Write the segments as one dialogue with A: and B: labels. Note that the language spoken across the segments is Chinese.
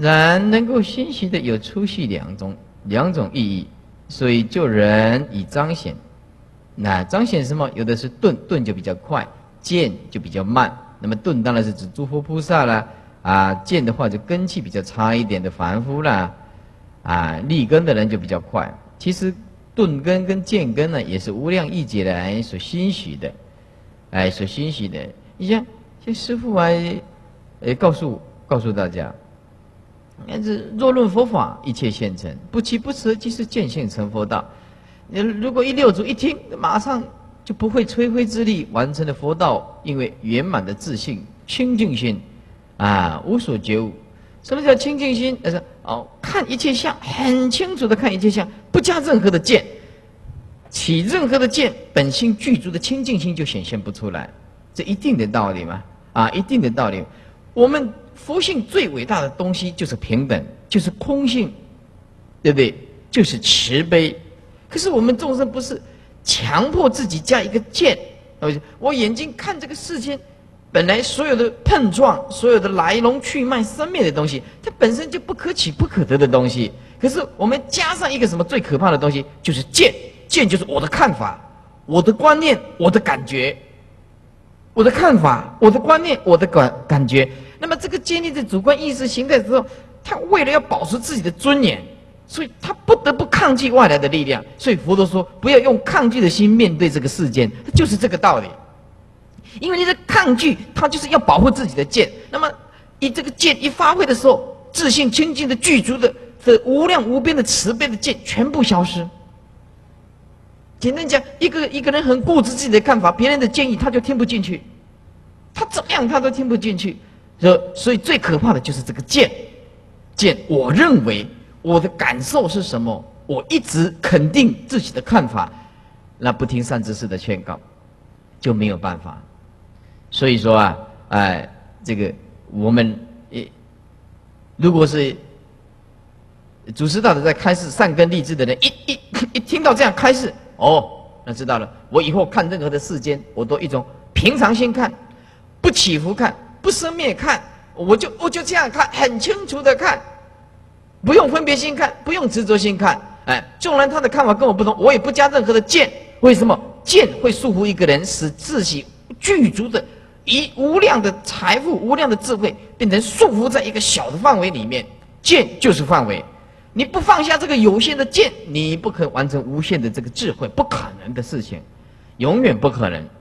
A: 然能够欣喜的有粗细两种意义，所以就人以彰显。那彰显什么？有的是顿，顿就比较快；见就比较慢。那么顿当然是指诸佛菩萨啦，见的话就根气比较差一点的凡夫啦，立根的人就比较快。其实顿根跟见根呢，也是无量义劫来所欣喜的，所欣喜的。你像师父告诉大家，若论佛法，一切现成，不期不迟，即是见性成佛道。如果六祖一听，马上就不会摧灰之力完成了佛道，因为圆满的自信、清净心，无所觉悟。什么叫清净心？看一切相，很清楚的看一切相，不加任何的见，起任何的见，本性具足的清净心就显现不出来。这一定的道理嘛？一定的道理。我们佛性最伟大的东西就是平等，就是空性，对不对？就是慈悲。可是我们众生不是强迫自己加一个见，我眼睛看这个世间，本来所有的碰撞，所有的来龙去脉、生灭的东西，它本身就不可取不可得的东西。可是我们加上一个什么最可怕的东西，就是见。见就是我的看法、我的观念、我的感觉。我的看法、我的观念、我的感觉。那么这个建立在主观意识形态之后，他为了要保持自己的尊严，所以他不得不抗拒外来的力量。所以佛陀说，不要用抗拒的心面对这个世间，就是这个道理。因为你的抗拒，他就是要保护自己的见。那么以这个见一发挥的时候，自信清净的具足的无量无边的慈悲的见全部消失。简单讲，一个人很固执自己的看法，别人的建议他就听不进去，他怎么样他都听不进去。所以最可怕的就是这个见，我认为我的感受是什么，我一直肯定自己的看法，那不听善知识的劝告，就没有办法。所以说这个我们如果是祖师大德在开示善根立志的人，一听到这样开示，那知道了。我以后看任何的世间，我都一种平常心看，不起伏看，不生灭看，我就这样看，很清楚的看，不用分别心看，不用执着心看。纵然他的看法跟我不同，我也不加任何的见。为什么？见会束缚一个人，使自己具足的以无量的财富、无量的智慧，变成束缚在一个小的范围里面。见就是范围。你不放下这个有限的见，你不可完成无限的这个智慧，不可能的事情，永远不可能。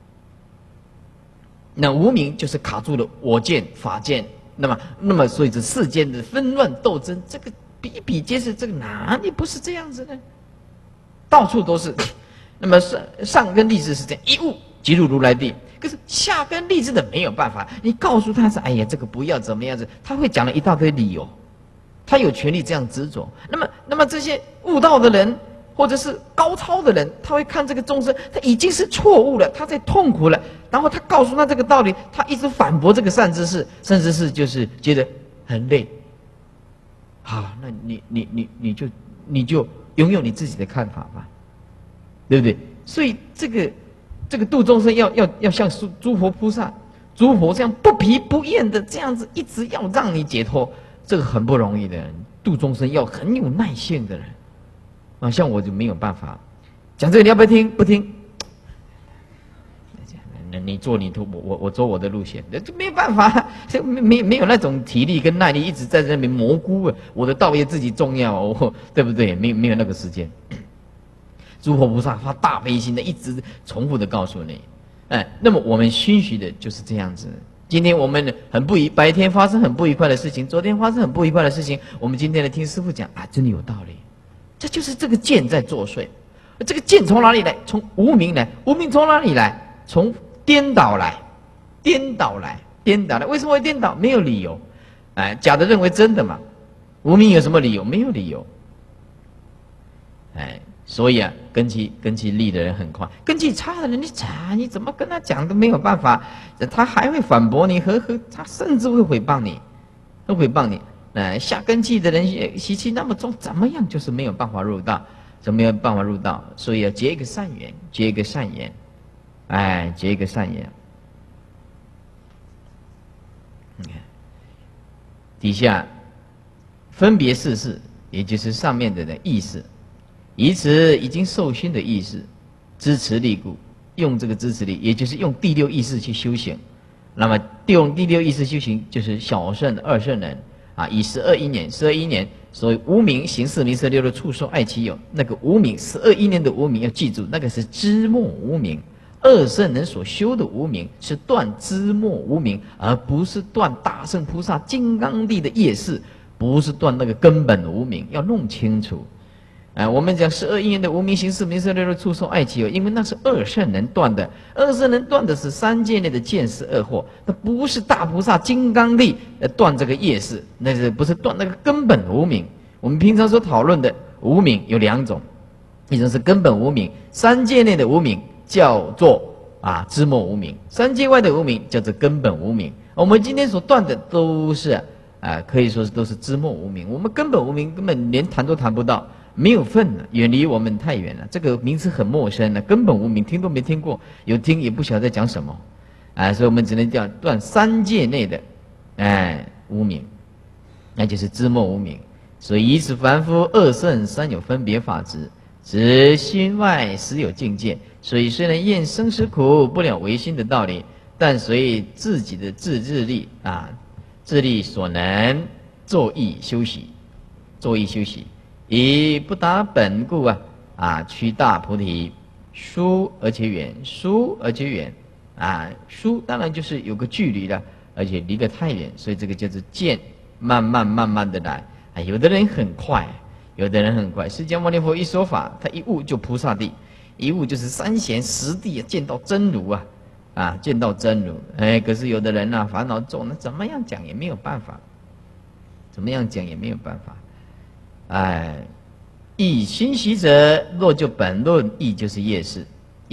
A: 那无明就是卡住了我见、法见，那么所以这世间的纷乱斗争，这个比比皆是，这个哪里不是这样子呢？到处都是。那么上根立志是这样，一悟即入如来地。可是下根立志的没有办法，你告诉他是哎呀这个不要怎么样子，他会讲了一大堆理由。他有权利这样执着。那么这些悟道的人，或者是高超的人，他会看这个众生，他已经是错误了，他在痛苦了，然后他告诉他这个道理，他一直反驳这个善知识，善知识就是觉得很累。好，那你就拥有你自己的看法吧，对不对？所以这个度众生要像诸佛菩萨、诸佛这样不疲不厌的这样子，一直要让你解脱。这个很不容易的，度众生要很有耐性的人，像我就没有办法。讲这个你要不要听？不听。你做你的，我走我的路线，这没有办法，没有那种体力跟耐力，一直在那边蘑菇。我的道业自己重要，对不对？没有那个时间。诸佛菩萨发大悲心的，一直重复的告诉你，那么我们熏习的就是这样子。今天我们白天发生很不愉快的事情，昨天发生很不愉快的事情，我们今天来听师父讲真的有道理。这就是这个见在作祟。这个见从哪里来？从无明来。无明从哪里来？从颠倒来。为什么会颠倒？没有理由。假的认为真的嘛。无明有什么理由？没有理由。所以根基利的人很快，根基差的人你怎么跟他讲都没有办法，他还会反驳你，他甚至会毁谤你，下根基的人习气那么重，怎么样就是没有办法入道，所以要结一个善缘，结一个善缘。你看底下分别世事，也就是上面的意识，以此已经受熏的意识支持力故，用这个支持力，也就是用第六意识去修行。那么用第六意识修行，就是小圣二圣人啊，以12因缘，所以无明行识名色六的触受爱其有，那个无明12因缘的无明要记住，那个是知末无明。二圣人所修的无明是断知末无明，而不是断大圣菩萨金刚力的业识，不是断那个根本无明，要弄清楚。我们讲12因缘的无明行识名色六的触受爱其有，因为那是二圣人断的，二圣人断的是三界内的见识二惑，那不是大菩萨金刚力断这个业识，那是不是断那个根本无明？我们平常所讨论的无明有两种，一种是根本无明，三界内的无明叫做知末无明，三界外的无明叫做根本无明。我们今天所断的都是可以说是都是知末无明，我们根本无明根本连谈都谈不到，没有份了，远离我们太远了，这个名词很陌生了，根本无明听都没听过，有听也不晓得在讲什么所以我们只能叫断三界内的无明，那就是知末无明。所以以此凡夫二圣三有分别法执，指心外实有境界。所以虽然厌生死苦，不了唯心的道理，但随自己的自制力自力所能，作意修习，以不达本故趋大菩提，疏而且远，疏当然就是有个距离了，而且离得太远，所以这个叫做渐，慢慢的来。有的人很快，释迦牟尼佛一说法，他一悟就菩萨地，一悟就是三贤实地见到真如见到真如。可是有的人烦恼重，那怎么样讲也没有办法，意心习者，若就本论，意就是业识，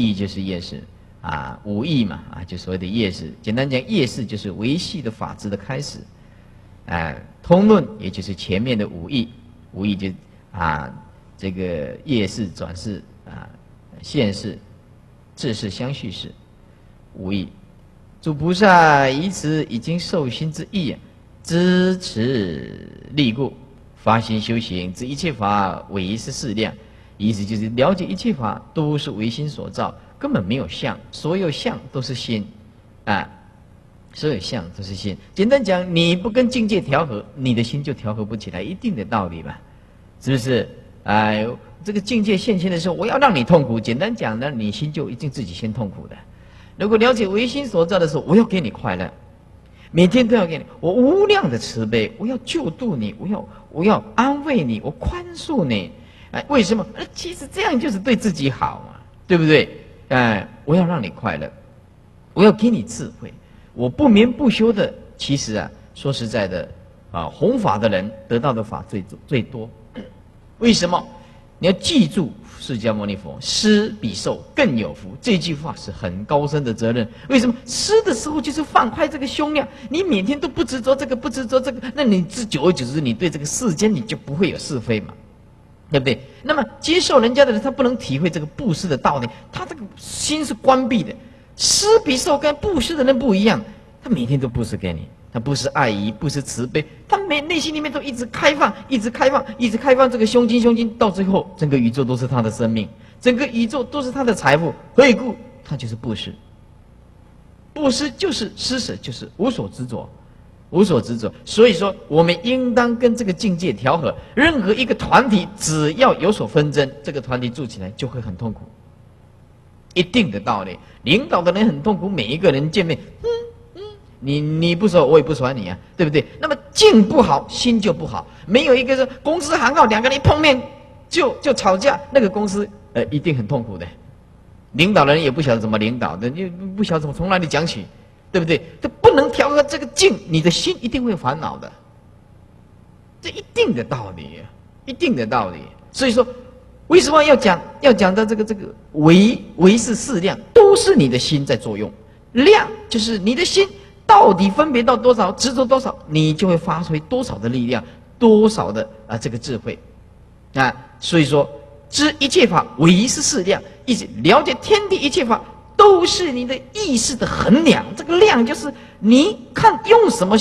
A: 无意嘛就所谓的业识。简单讲，业识就是维系的法治的开始。通论也就是前面的无意就这个业识转世现世智识相续世无意。诸菩萨以此已经受心之意支持力故，发心修行，知一切法唯是事量，意思就是了解一切法都是唯心所造，根本没有相，所有相都是心所有相都是心。简单讲，你不跟境界调和，你的心就调和不起来，一定的道理吧？是不是？这个境界现前的时候，我要让你痛苦。简单讲呢，你心就一定自己先痛苦的。如果了解唯心所造的时候，我要给你快乐，每天都要给你，我无量的慈悲，我要救度你，我要安慰你，我宽恕你。为什么？其实这样就是对自己好嘛，对不对？我要让你快乐，我要给你智慧。我不眠不休的，其实说实在的弘法的人得到的法最多。为什么？你要记住释迦牟尼佛施比受更有福，这句话是很高深的责任。为什么？施的时候就是放开这个胸量，你每天都不执着这个，不执着这个，那你久而久之，你对这个世间你就不会有是非嘛，对不对？那么接受人家的人，他不能体会这个布施的道理，他这个心是关闭的。施比受跟布施的人不一样，他每天都布施给你，他布施爱意，布施慈悲，他内心里面都一直开放这个胸襟，到最后整个宇宙都是他的生命，整个宇宙都是他的财富，何以故？他就是布施，布施就是施舍，就是无所执着。所以说，我们应当跟这个境界调和。任何一个团体只要有所纷争，这个团体住起来就会很痛苦。一定的道理，领导的人很痛苦，每一个人见面，你不说我也不爽你对不对？那么境不好，心就不好。没有一个说公司行号两个人碰面就吵架，那个公司一定很痛苦的。领导的人也不晓得怎么领导的，你不晓得怎么从哪里讲起，对不对？他不能调和这个境，你的心一定会烦恼的。这一定的道理，所以说。为什么要讲到这个唯是事量，都是你的心在作用。量就是你的心到底分别到多少，执着多少，你就会发挥多少的力量，多少的这个智慧所以说，知一切法唯是事量，意思了解天地一切法都是你的意识的衡量。这个量就是你看用什么心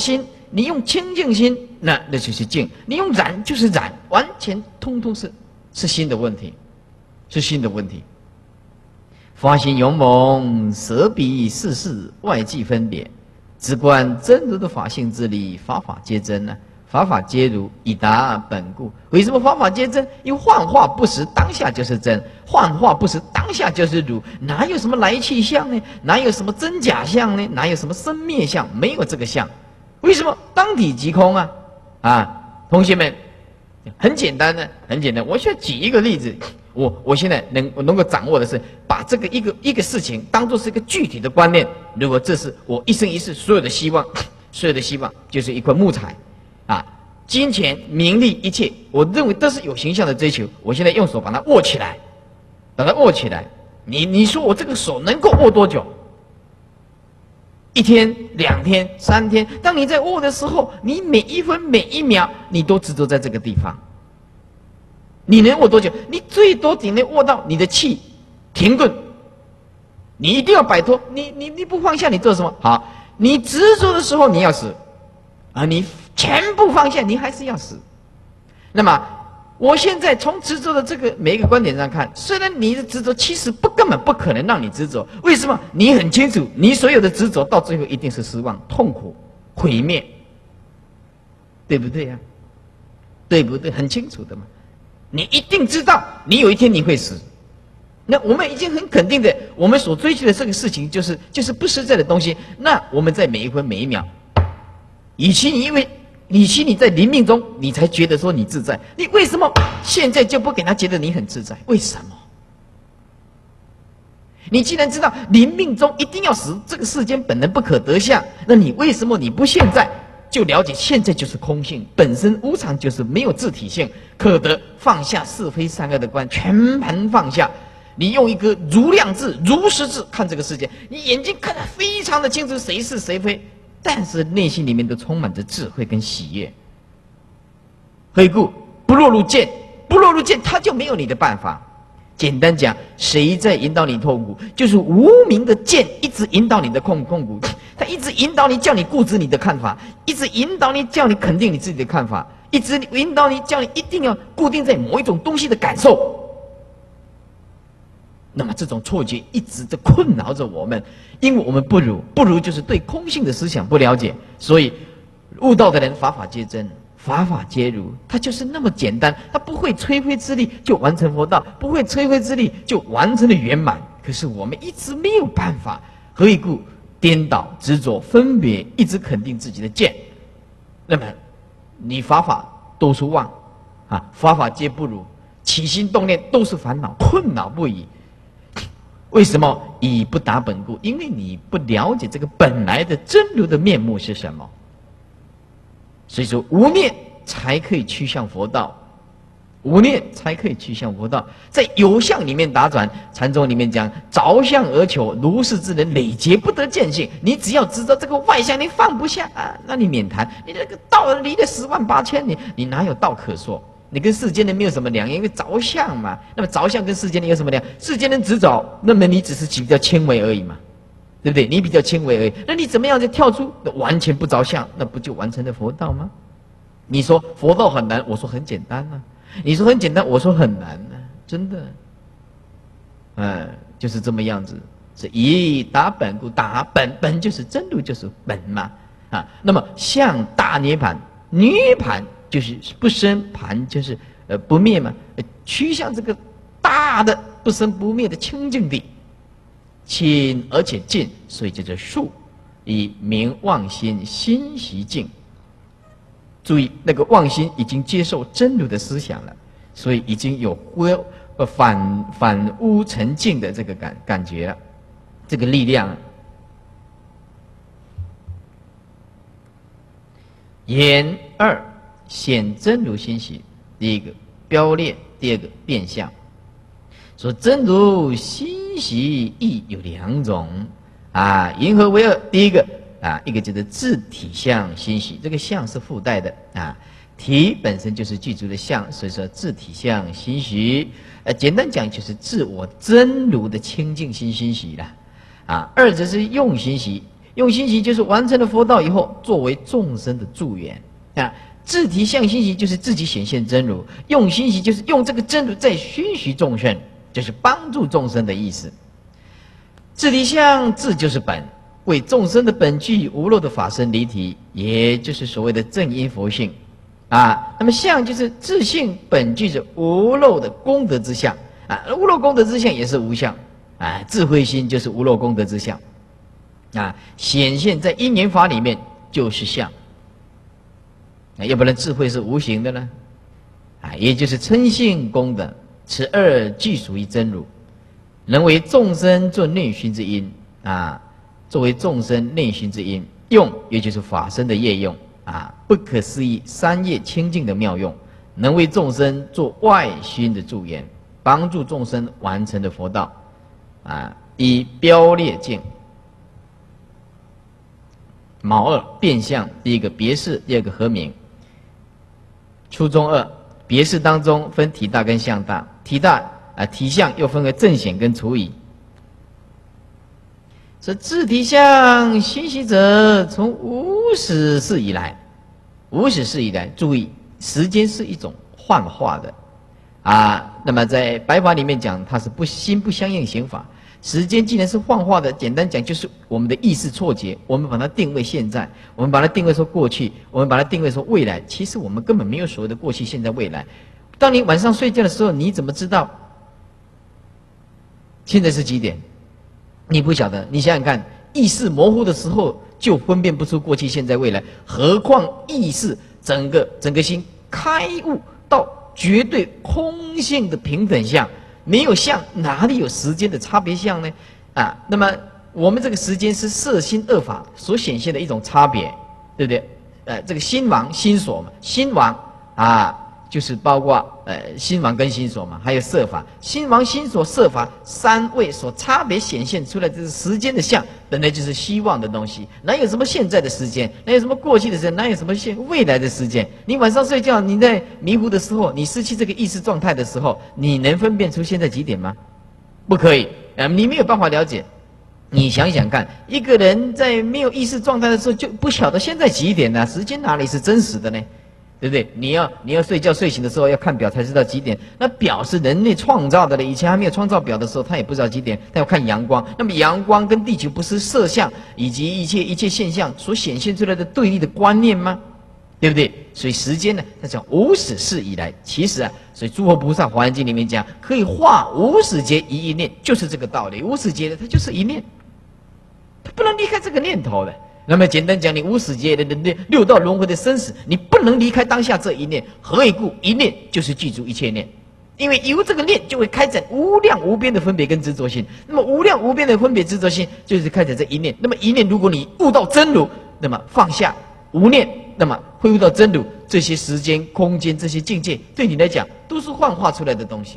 A: 你用清净心，那就是净；你用染就是染，完全通通是新的问题，是新的问题。法心勇猛，舍彼世事，外际分别，只观真如的法性之理，法法皆真呢、法法皆如，以达本故。为什么法法皆真？因为幻化不实，当下就是真；幻化不实，当下就是如。哪有什么来去相呢？哪有什么真假相呢？哪有什么生灭相？没有这个相。为什么？当体即空啊！同学们，很简单的，很简单。我需要举一个例子。我现在能够掌握的是，把这个一个事情当作是一个具体的观念。如果这是我一生一世所有的希望，所有的希望就是一块木材，金钱、名利，一切，我认为都是有形象的追求。我现在用手把它握起来，把它握起来。你说我这个手能够握多久？1天、2天、3天。当你在握的时候，你每一分每一秒，你都执着在这个地方。你能握多久？你最多顶能握到你的气停顿。你一定要摆脱，你不放下，你做什么？好，你执着的时候你要死，你全部放下，你还是要死。那么，我现在从执着的这个每一个观点上看，虽然你的执着其实根本不可能让你执着，为什么？你很清楚，你所有的执着到最后一定是失望、痛苦、毁灭，对不对呀？对不对？很清楚的嘛。你一定知道，你有一天你会死。那我们已经很肯定的，我们所追求的这个事情就是不实在的东西。那我们在每一分每一秒，以前你在临命中，你才觉得说你自在，你为什么现在就不给他觉得你很自在？为什么？你既然知道临命中一定要死，这个世间本来不可得相，那你为什么你不现在就了解现在就是空性，本身无常，就是没有自体性，可得放下是非善恶的观，全盘放下。你用一个如量智、如实智看这个世界，你眼睛看得非常的清楚，谁是谁非，但是内心里面都充满着智慧跟喜悦。何以故？不落入见，不落入见，他就没有你的办法。简单讲，谁在引导你痛苦？就是无明的见一直引导你的痛苦，他一直引导你，叫你固执你的看法，一直引导你，叫你肯定你自己的看法，一直引导你，叫你一定要固定在某一种东西的感受。那么这种错觉一直在困扰着我们，因为我们不如就是对空性的思想不了解，所以悟道的人法法皆真，法法皆如，它就是那么简单，它不会吹灰之力就完成佛道，不会吹灰之力就完成了圆满。可是我们一直没有办法，何以故？颠倒执着分别，一直肯定自己的见，那么你法法都是妄法法皆不如，起心动念都是烦恼，困扰不已。为什么？以不达本故，因为你不了解这个本来的真如的面目是什么。所以说无念才可以趋向佛道，无念才可以趋向佛道。在有相里面打转，禅宗里面讲着相而求，如是之人累劫不得见性。你只要知道这个外相你放不下那你免谈，你这个道离了108000里，你哪有道可说？你跟世间人没有什么两样，因为着相嘛。那么着相跟世间人有什么两样？世间人只着，那么你只是比较轻微而已嘛，对不对？你比较轻微而已，那你怎么样就跳出完全不着相？那不就完成了佛道吗？你说佛道很难，我说很简单你说很简单，我说很难真的，就是这么样子。是以达本故，达本就是真如，就是本嘛那么向大涅盘，涅盘就是不生，盘就是不灭嘛，趋向这个大的不生不灭的清净地，清而且净，所以叫做数。以明妄心，心习净。注意，那个妄心已经接受真如的思想了，所以已经有反污成净的这个感觉了，这个力量。言二显真如心习，第一个标列，第二个变相。说真如心习亦有2种云何为二？第一个一个叫做自体相心习，这个相是附带的体本身就是具足的相，所以说自体相心习，简单讲就是自我真如的清净心心习了二则是用心习， 用心习就是完成了佛道以后，作为众生的助缘啊。自体相心习就是自己显现真如，用心习就是用这个真如在熏习众生，就是帮助众生的意思。自体相，自就是本，为众生的本具无漏的法身离体，也就是所谓的正因佛性啊。那么相就是自性本具着无漏的功德之相啊，无漏功德之相也是无相啊。智慧心就是无漏功德之相啊，显现在因缘法里面就是相。要不然智慧是无形的呢，啊，也就是称性功德，此二俱属于真如，能为众生做内熏之因啊，作为众生内熏之因，用也就是法身的业用啊，不可思议三业清净的妙用，能为众生做外熏的助缘，帮助众生完成的佛道啊，以标列境。卯二变相，第一个别事，第二个合名。初中二别事当中分体大跟相大，体大体相又分为正显跟除以。这自体相心习者，从无始世以来，注意时间是一种幻化的啊。那么在白法里面讲，它是心不相应行法。时间既然是幻化的，简单讲就是我们的意识错觉，我们把它定位现在，我们把它定位说过去，我们把它定位说未来。其实我们根本没有所谓的过去、现在、未来。当你晚上睡觉的时候，你怎么知道现在是几点？你不晓得。你想想看，意识模糊的时候就分辨不出过去、现在、未来，何况意识整个心开悟到绝对空性的平等相。没有相，哪里有时间的差别相呢？啊，那么我们这个时间是色心二法所显现的一种差别，对不对？这个心王心所嘛，心王啊，就是包括心王跟心所嘛，还有色法，心王心所色法三位所差别显现出来，这是时间的相，本来就是希望的东西，哪有什么现在的时间，哪有什么过去的时间，哪有什么未来的时间？你晚上睡觉，你在迷糊的时候，你失去这个意识状态的时候，你能分辨出现在几点吗？不可以，你没有办法了解。你想想看，一个人在没有意识状态的时候，就不晓得现在几点呢？时间哪里是真实的呢？对不对？你要睡觉睡醒的时候要看表才知道几点。那表是人类创造的了，以前还没有创造表的时候，他也不知道几点，他要看阳光。那么阳光跟地球不是色相以及一切现象所显现出来的对立的观念吗？对不对？所以时间呢，他讲无始世以来，其实所以诸佛菩萨《华严经》里面讲，可以化无始劫一一念，就是这个道理。无始劫的它就是一念，它不能离开这个念头的。那么简单讲，你无始劫的六道轮回的生死，你不能离开当下这一念。何以故？一念就是具足一切念，因为由这个念就会开展无量无边的分别跟执着心。那么无量无边的分别执着心，就是开展这一念。那么一念，如果你悟到真如，那么放下无念，那么会悟到真如。这些时间、空间这些境界，对你来讲都是幻化出来的东西，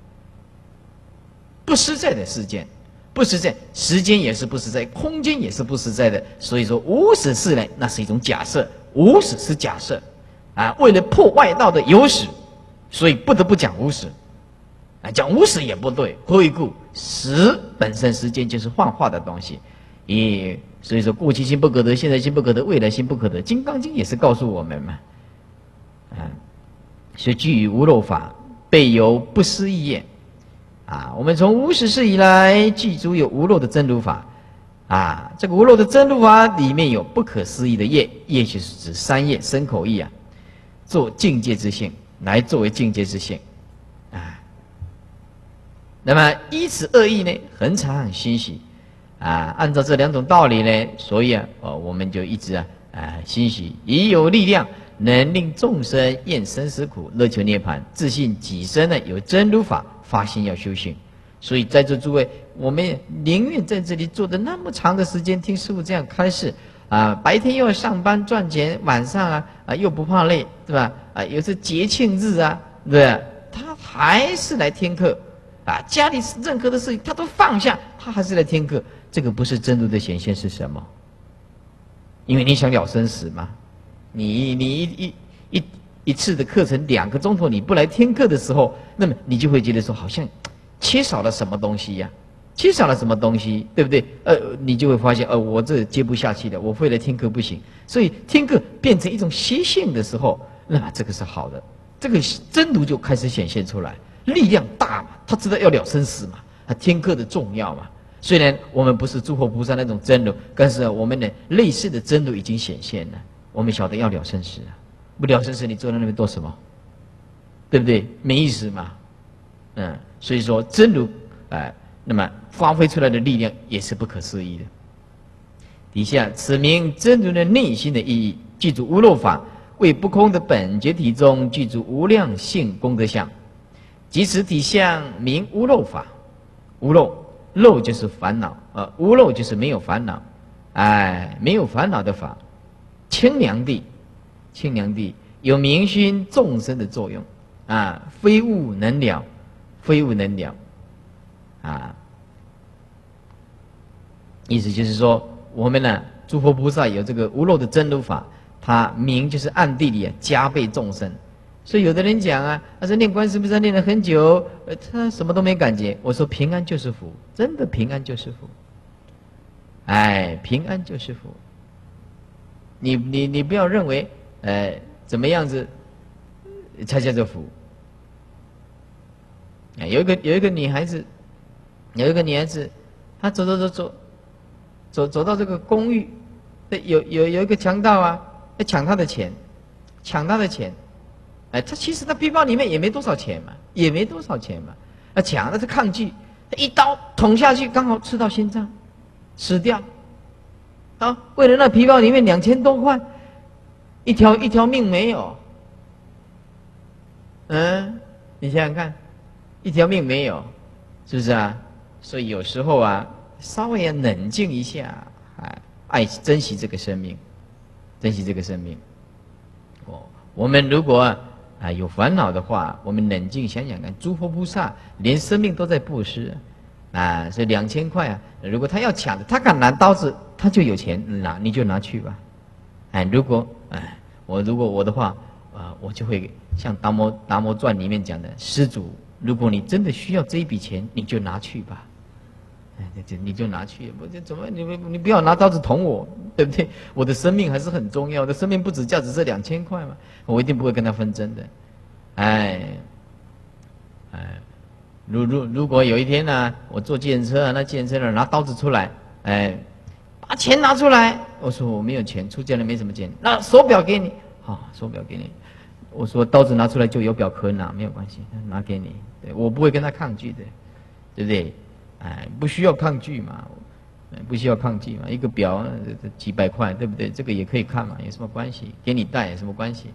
A: 不实在的事件。不实在，时间也是不实在，空间也是不实在的。所以说无始世来，那是一种假设，无始是假设啊。为了破外道的有始，所以不得不讲无始啊。讲无始也不对，何以故？时本身时间就是幻化的东西，所以说过去心不可得，现在心不可得，未来心不可得。金刚经也是告诉我们嘛，所以具于无漏法，备有不思议业。我们从无始世以来，具足有无漏的真如法，这个无漏的真如法里面有不可思议的业，业就是指三业身口意做境界之性，来作为境界之性，那么依此二义呢，恒常欣喜，按照这两种道理呢，所以我们就一直欣喜，已有力量，能令众生厌生死苦，乐求涅槃，自信己身呢有真如法。发心要修行，所以在座诸位，我们宁愿在这里坐的那么长的时间听师父这样开示白天又要上班赚钱，晚上又不怕累，对吧？有时节庆日对不对？他还是来听课家里任何的事情他都放下，他还是来听课。这个不是真如的显现是什么？因为你想了生死吗？你一次的课程2个钟头，你不来听课的时候，那么你就会觉得说好像缺少了什么东西缺少了什么东西，对不对？你就会发现，我这接不下去了，我非来听课不行。所以听课变成一种习性的时候，那么这个是好的，这个真如就开始显现出来，力量大嘛，他知道要了生死嘛，他听课的重要嘛。虽然我们不是诸佛菩萨那种真如，但是我们的类似的真如已经显现了。我们晓得要了生死啊，不了生死，你坐在那边做什么？对不对？没意思嘛。所以说真如，那么发挥出来的力量也是不可思议的。底下此名真如的内心的意义，具足无漏法，为不空的本觉体中具足无量性功德相，即此体相名无漏法。无漏，漏就是烦恼，无漏就是没有烦恼，没有烦恼的法。清凉地，清凉地有明熏众生的作用非物能了，非物能了意思就是说，我们呢，诸佛菩萨有这个无漏的真如法，他明就是暗地里加倍众生。所以有的人讲他说念观世菩萨念了很久，他什么都没感觉。我说平安就是福，真的平安就是福。平安就是福。你不要认为怎么样子才叫做福。有一个女孩子，她走到这个公寓，有一个强盗要抢她的钱，他其实他皮包里面也没多少钱嘛，抢了他抗拒，他一刀捅下去，刚好刺到心脏，死掉。为了那皮包里面2000多块，一条命没有。你想想看，一条命没有，是不是啊？所以有时候稍微要冷静一下，珍惜这个生命，珍惜这个生命。我们如果有烦恼的话，我们冷静想想看，诸佛菩萨连生命都在布施所以2000块如果他要抢的，他敢拿刀子，他就有钱拿，你就拿去吧。如果我的话，我就会像达摩传里面讲的，施主，如果你真的需要这一笔钱，你就拿去吧。你就拿去，怎么你不要拿刀子捅我，对不对？我的生命还是很重要，我的生命不止价值这2000块嘛，我一定不会跟他纷争的。如果有一天我坐计程车那计程车拿刀子出来，把钱拿出来，我说我没有钱，出家人没什么钱，那手表给你，手表给你，我说刀子拿出来就有表可拿，没有关系，拿给你，对，我不会跟他抗拒的，对不对？不需要抗拒嘛，一个表几百块，对不对？这个也可以看嘛，有什么关系？给你戴有什么关系？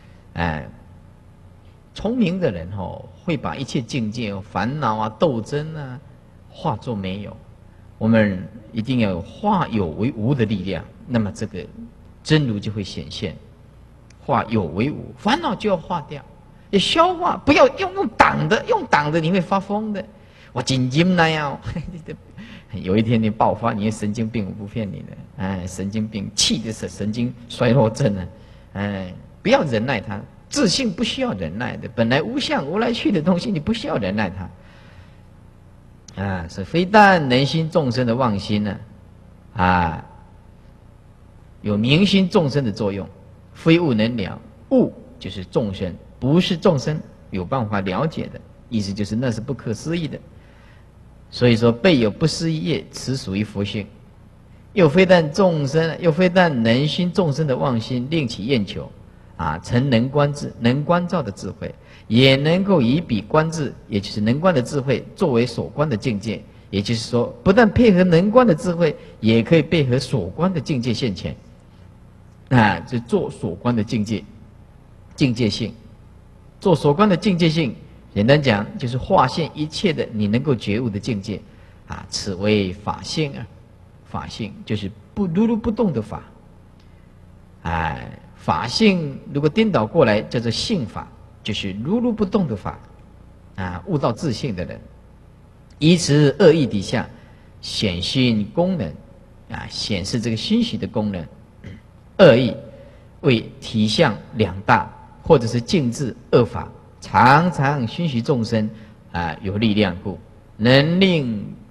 A: 聪明的人会把一切境界、烦恼斗争化作没有。我们一定要有化有为无的力量，那么这个真如就会显现。化有为无，烦恼就要化掉，要消化，不要用挡的，你会发疯的。我紧紧那样，有一天你爆发，你神经病，我不骗你的，神经病，气的是神经衰弱症不要忍耐它，自信不需要忍耐的，本来无相无来去的东西，你不需要忍耐它，是非但能心众生的妄心呢，有明心众生的作用，非物能了，物就是众生，不是众生有办法了解的，意思就是那是不可思议的。所以说，备有不思议业，此属于佛性。又非但能心众生的妄心，令其厌求，成能观智、能观照的智慧，也能够以彼观智，也就是能观的智慧，作为所观的境界。也就是说，不但配合能观的智慧，也可以配合所观的境界现前。就做所观的境界性，做所观的境界性。简单讲，就是化现一切的你能够觉悟的境界，此为法性法性就是如如不动的法，法性如果颠倒过来叫做性法，就是如如不动的法，悟到自性的人，依此恶意底下显性功能，显示这个欣喜的功能。恶意为体相两大，或者是静智恶法。常常熏习众生有力量故，能令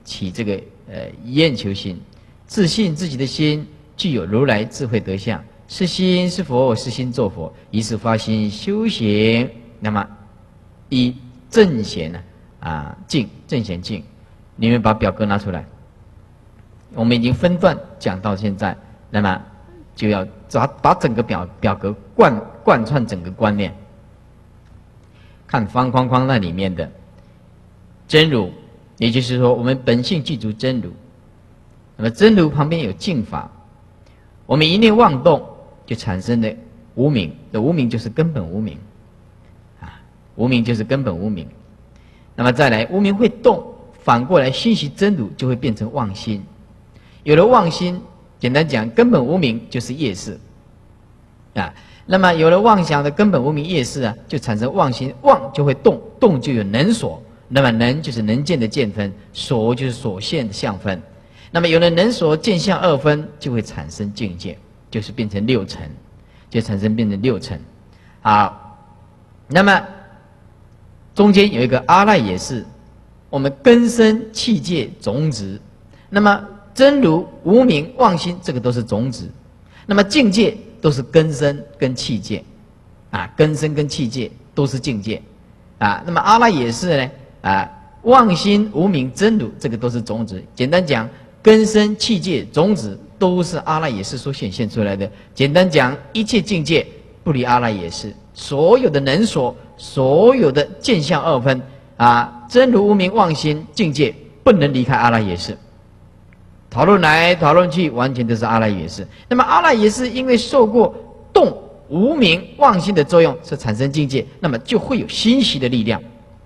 A: 起这个厌求心，自信自己的心具有如来智慧德相，是心是佛，是心作佛，以是发心修行。那么以正贤净正贤净，你们把表格拿出来，我们已经分段讲到现在，那么就要把整个表格贯穿整个观念。看方框框那里面的真如，也就是说我们本性具足真如。那么真如旁边有净法，我们一念妄动就产生的无明，这无明就是根本无明无明就是根本无明。那么再来，无明会动，反过来心习真如就会变成妄心。有了妄心，简单讲，根本无明就是业识那么有了妄想的根本无明业识就产生妄心，妄就会动，动就有能所，那么能就是能见的见分，所就是所现的相分。那么有了能所见相二分，就会产生境界，就是变成六尘，就产生变成六尘。好，那么中间有一个阿赖耶识，我们根生器界种子。那么真如无明妄心，这个都是种子。那么境界都是根生跟器界根生跟器界都是境界那么阿赖耶识呢妄心无明真如，这个都是种子。简单讲，根生器界种子都是阿赖耶识所显现出来的。简单讲，一切境界不离阿赖耶识，所有的能所，所有的见相二分真如无明妄心境界不能离开阿赖耶识。讨论来讨论去，完全都是阿赖耶识。那么阿赖耶识因为受过动无明妄心的作用，是产生境界，那么就会有心习的力量。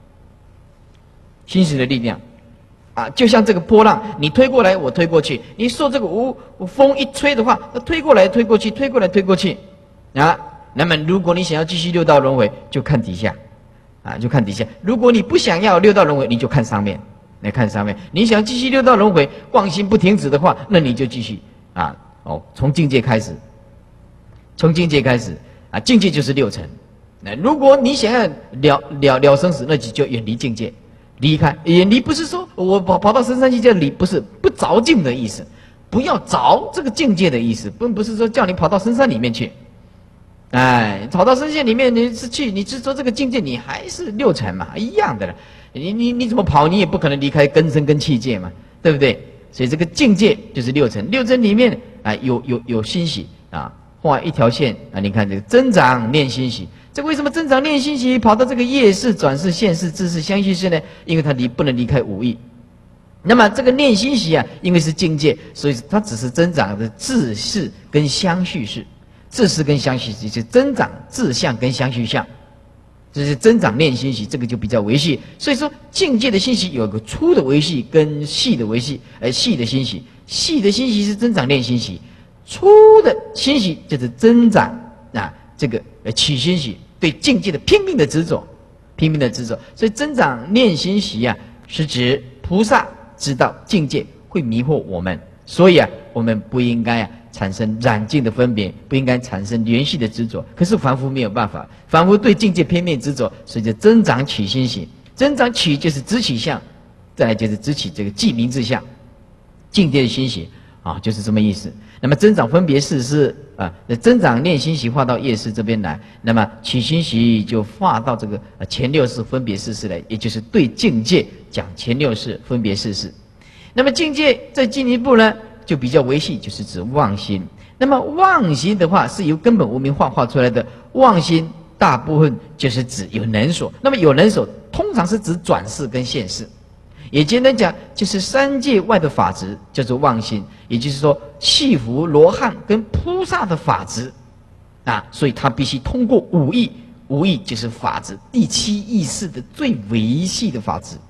A: 心习的力量就像这个波浪，你推过来，我推过去，你受这个风一吹的话，推过来推过去，推过来推过去那么如果你想要继续六道轮回，就看底下就看底下。如果你不想要六道轮回，你就看上面。来看上面，你想继续六道轮回，妄心不停止的话，那你就继续从境界开始，从境界开始境界就是六尘。那如果你想要了生死，那就远离境界，离开。远离不是说我跑到深山去叫离，不是不着境的意思，不要着这个境界的意思，不是说叫你跑到深山里面去。跑到深山里面，你是说这个境界，你还是六尘嘛，一样的了。你怎么跑，你也不可能离开根生跟器界嘛，对不对？所以这个境界就是六尘，六尘里面有欣喜画一条线你看这个增长念欣喜，这为什么增长念欣喜跑到这个业识、转世、现世、自世、相续世呢？因为它不能离开五义。那么这个念欣喜因为是境界，所以它只是增长的自世跟相续世，自世跟相续世就是增长自相跟相续相。这是增长念欣喜，这个就比较维系。所以说境界的欣喜有个粗的维系跟细的维系，细的欣喜，细的欣喜是增长念欣喜，粗的欣喜就是增长这个起欣喜，对境界的拼命的执着，拼命的执着。所以增长念欣喜是指菩萨知道境界会迷惑我们，所以我们不应该产生染净的分别，不应该产生联系的执着。可是凡夫没有办法，凡夫对境界拼命执着，所以就增长起欣喜。增长起就是知起相，再来就是知起这个记名字相，境界的欣喜就是这么意思。那么增长分别识是增长念欣喜化到业识这边来，那么起欣喜就化到这个前六识分别识来，也就是对境界讲前六识分别识。那么境界再进一步呢，就比较维系，就是指妄心。那么妄心的话，是由根本无明化出来的。妄心大部分就是指有能所，那么有能所通常是指转世跟现世，也简单讲，就是三界外的法执叫做妄心，也就是说系缚罗汉跟菩萨的法执所以他必须通过五义，五义就是法执，第七意识的最维系的法执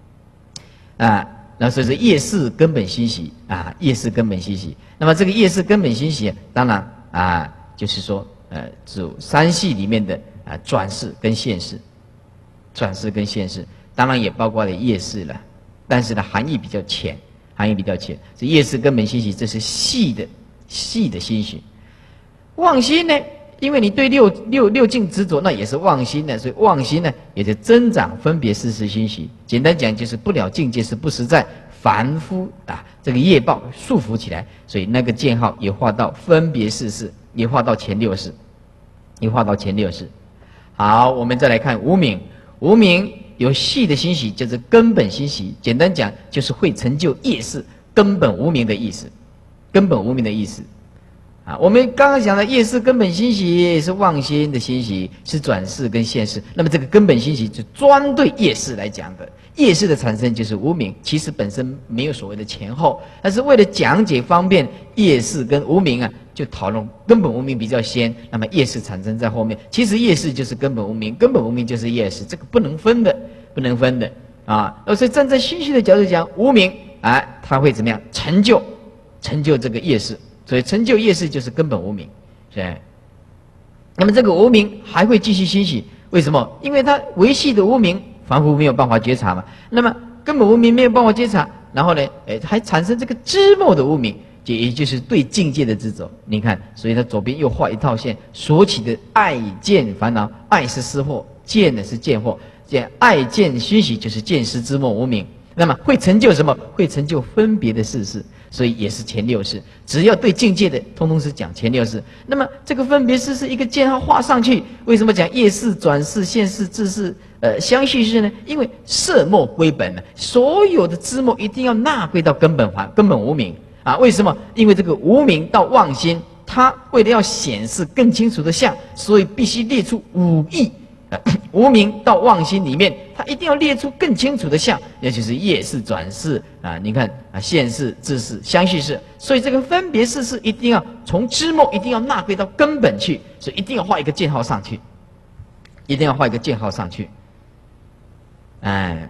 A: 那所以说业识根本欣喜业识根本欣喜。那么这个业识根本欣喜，当然就是说指三系里面的转世跟现世，转世跟现世，当然也包括了业识了，但是呢含义比较浅，含义比较浅。这业识根本欣喜，这是细的欣喜。妄心呢，因为你对六境执着，那也是妄心的，所以妄心呢也就增长分别识欣喜。简单讲就是不了境界是不实在， 凡夫啊，这个业报束缚起来，所以那个箭号也画到分别世事，也画到前六世，也画到前六世。好，我们再来看无明。无明有细的欣喜，就是根本欣喜。简单讲，就是会成就业事根本无明的意思。根本无明的意思啊，我们刚刚讲的业事根本欣喜是妄心的欣喜，是转世跟现世。那么这个根本欣喜就专对业事来讲的。业事的产生就是无明，其实本身没有所谓的前后，但是为了讲解方便，业事跟无明啊，就讨论根本无明比较先，那么业事产生在后面。其实业事就是根本无明，根本无明就是业事，这个不能分的，不能分的啊。所以站在心虚的角度讲，无明啊，它会怎么样成就这个业事？所以成就业事就是根本无明，是吧？那么这个无明还会继续欣喜，为什么？因为它维系的无明。凡夫没有办法觉察嘛，那么根本无明没有办法觉察，然后呢，还产生这个知末的无明，也就是对境界的执着。你看，所以他左边又画一套线，所起的爱见烦恼，爱是思惑，见呢是见惑，爱见欣喜就是见识知末无明。那么会成就什么？会成就分别的世事，所以也是前六世。只要对境界的，通通是讲前六世。那么这个分别世是一个箭号画上去，为什么讲业事、转世、现世、智世？相续世呢？因为色末归本呢，所有的知末一定要纳归到根本根本无明啊。为什么？因为这个无明到妄心，它为了要显示更清楚的相，所以必须列出五义。无明到妄心里面，它一定要列出更清楚的相，也就是业事、转世啊。你看啊，现世、智世、相续世，所以这个分别世事一定要从知末一定要纳归到根本去，所以一定要画一个箭号上去，一定要画一个箭号上去。哎，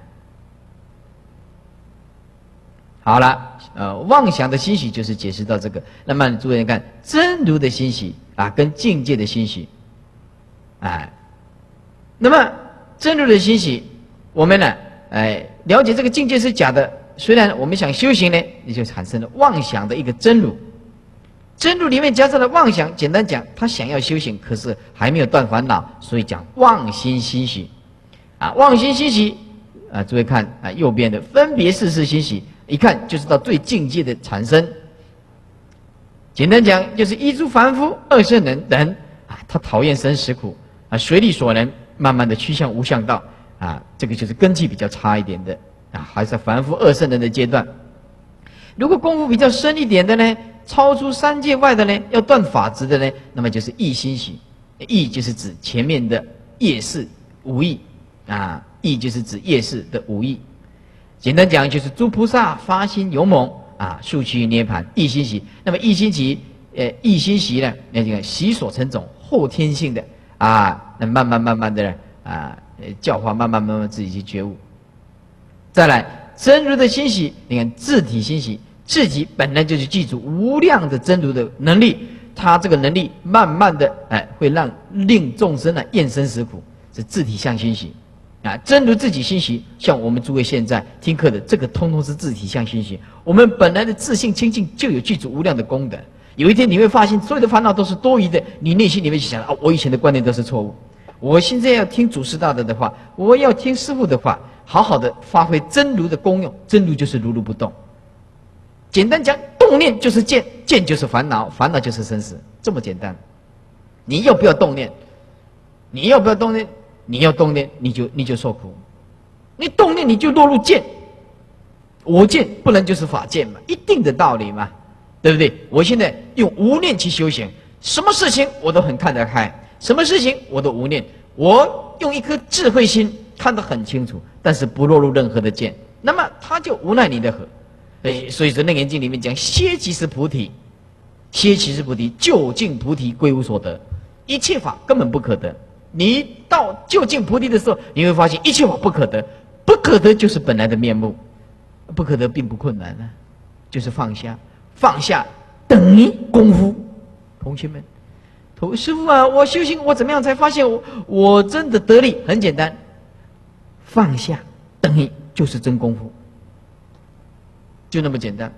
A: 好了，妄想的欣喜就是解释到这个。那么诸位看真如的欣喜啊，跟境界的欣喜，哎，那么真如的欣喜，我们呢，了解这个境界是假的。虽然我们想修行呢，也就产生了妄想的一个真如。真如里面加上了妄想，简单讲，他想要修行，可是还没有断烦恼，所以讲妄心欣喜。啊，妄心欣喜啊，诸位看啊，右边的分别世事欣喜，一看就知道对境界的产生。简单讲，就是一诸凡夫、二圣人等啊，他讨厌生死苦啊，随力所能，慢慢的趋向无相道啊，这个就是根基比较差一点的啊，还是凡夫、二圣人的阶段。如果功夫比较深一点的呢，超出三界外的呢，要断法执的呢，那么就是意欣喜。意就是指前面的业事无意。啊，意就是指业事的无意，简单讲就是诸菩萨发心勇猛啊，速趋涅槃，意欣喜。那么意欣喜，意欣喜呢，那这个喜所成种，后天性的啊，那慢慢的啊，教化慢慢自己去觉悟。再来真如的欣喜，你看自体欣喜，自己本来就是记住无量的真如的能力，他这个能力慢慢的会令众生厌生死苦，是自体相欣喜。啊，真如自己欣喜，像我们诸位现在听课的这个，通通是自体相欣喜。我们本来的自信清净就有具足无量的功德。有一天你会发现，所有的烦恼都是多余的，你内心里面就想啊，我以前的观念都是错误。我现在要听祖师大德的话，我要听师父的话，好好的发挥真如的功用。真如就是如如不动。简单讲，动念就是见，见就是烦恼，烦恼就是生死，这么简单。你要不要动念？你要不要动念？你要动念，你就受苦；你动念，你就落入见。我见不能就是法见嘛，一定的道理嘛，对不对？我现在用无念去修行，什么事情我都很看得开，什么事情我都无念。我用一颗智慧心看得很清楚，但是不落入任何的见，那么他就无奈你的何。所以说《楞严经》里面讲，歇即是菩提，歇即是菩提，究竟菩提归无所得，一切法根本不可得。你到究竟菩提的时候，你会发现一切法不可得，不可得就是本来的面目，不可得并不困难呢，就是放下，放下等于功夫。同学们，师父啊，我修行我怎么样才发现我真的得力？很简单，放下等于就是真功夫，就那么简单。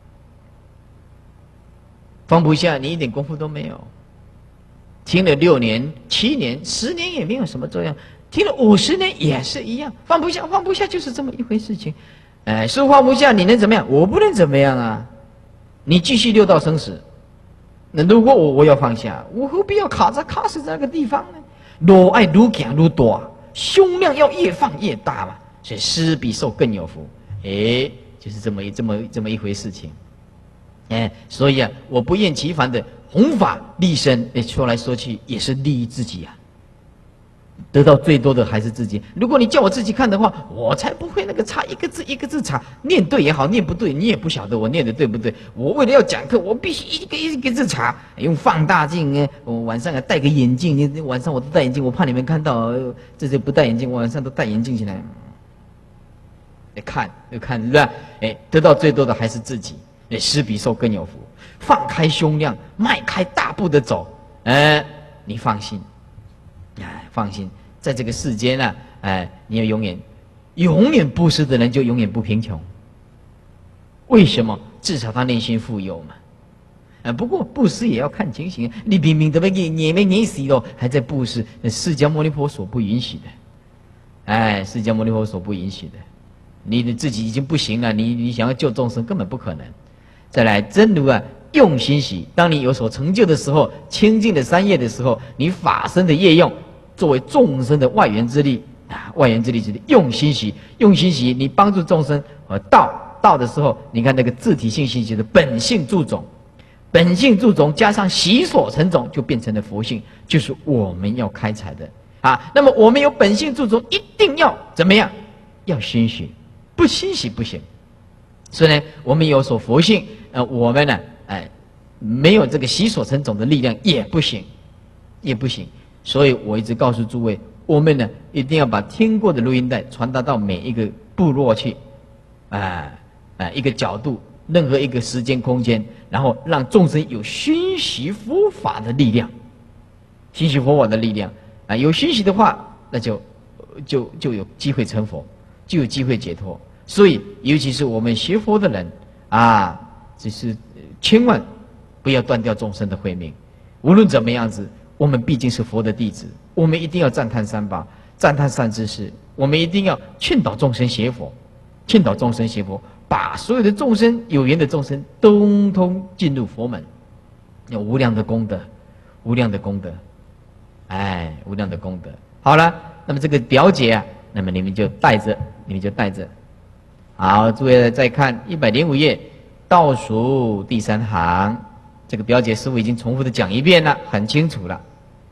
A: 放不下，你一点功夫都没有。听了6年、7年、10年也没有什么作用，听了50年也是一样，放不下，放不下就是这么一回事情。 师父放不下，你能怎么样？我不能怎么样啊！你继续六道生死。那如果我要放下，我何必要卡死在那个地方呢？路爱愈行愈大，胸量要越放越大嘛。所以施比受更有福。就是这么一回事情。所以啊，我不厌其烦的弘法利生，说来说去也是利益自己啊。得到最多的还是自己。如果你叫我自己看的话，我才不会那个查一个字一个字查，念对也好，念不对你也不晓得我念的对不对。我为了要讲课，我必须一个字查，用放大镜我晚上还戴个眼镜，晚上我都戴眼镜，我怕你们看到，这些不戴眼镜，我晚上都戴眼镜起来。看，是不是？得到最多的还是自己。施比受更有福，放开胸量，迈开大步的走。你放心。放心，在这个世间呢，你要永远布施的人就永远不贫穷。为什么？至少他内心富有嘛。不过布施也要看情形，你明明都被你死了，还在布施，释迦牟尼佛所不允许的。释迦牟尼佛所不允许的，你自己已经不行了，你想要救众生根本不可能。再来，真如用心喜，当你有所成就的时候，清净的三业的时候，你法身的业用作为众生的外援之力外援之力就是用心喜，你帮助众生道的时候，你看那个自体性信息的本性助种，加上习所成种，就变成了佛性，就是我们要开采的那么我们有本性助种，一定要怎么样？要欣喜，不欣喜不行。所以呢，我们有所佛性，我们呢，没有这个习所成种的力量也不行。所以我一直告诉诸位，我们呢一定要把听过的录音带传达到每一个部落去，一个角度，任何一个时间空间，然后让众生有熏习佛法的力量，有熏习的话，那就有机会成佛，就有机会解脱。所以，尤其是我们学佛的人就是千万不要断掉众生的慧命。无论怎么样子，我们毕竟是佛的弟子，我们一定要赞叹三宝，赞叹善知识，我们一定要劝导众生学佛，把所有的众生有缘的众生，通通进入佛门，有无量的功德。好了，那么这个表解那么你们就带着。好，诸位再看105页倒数第3行，这个表解师父已经重复的讲一遍了，很清楚了。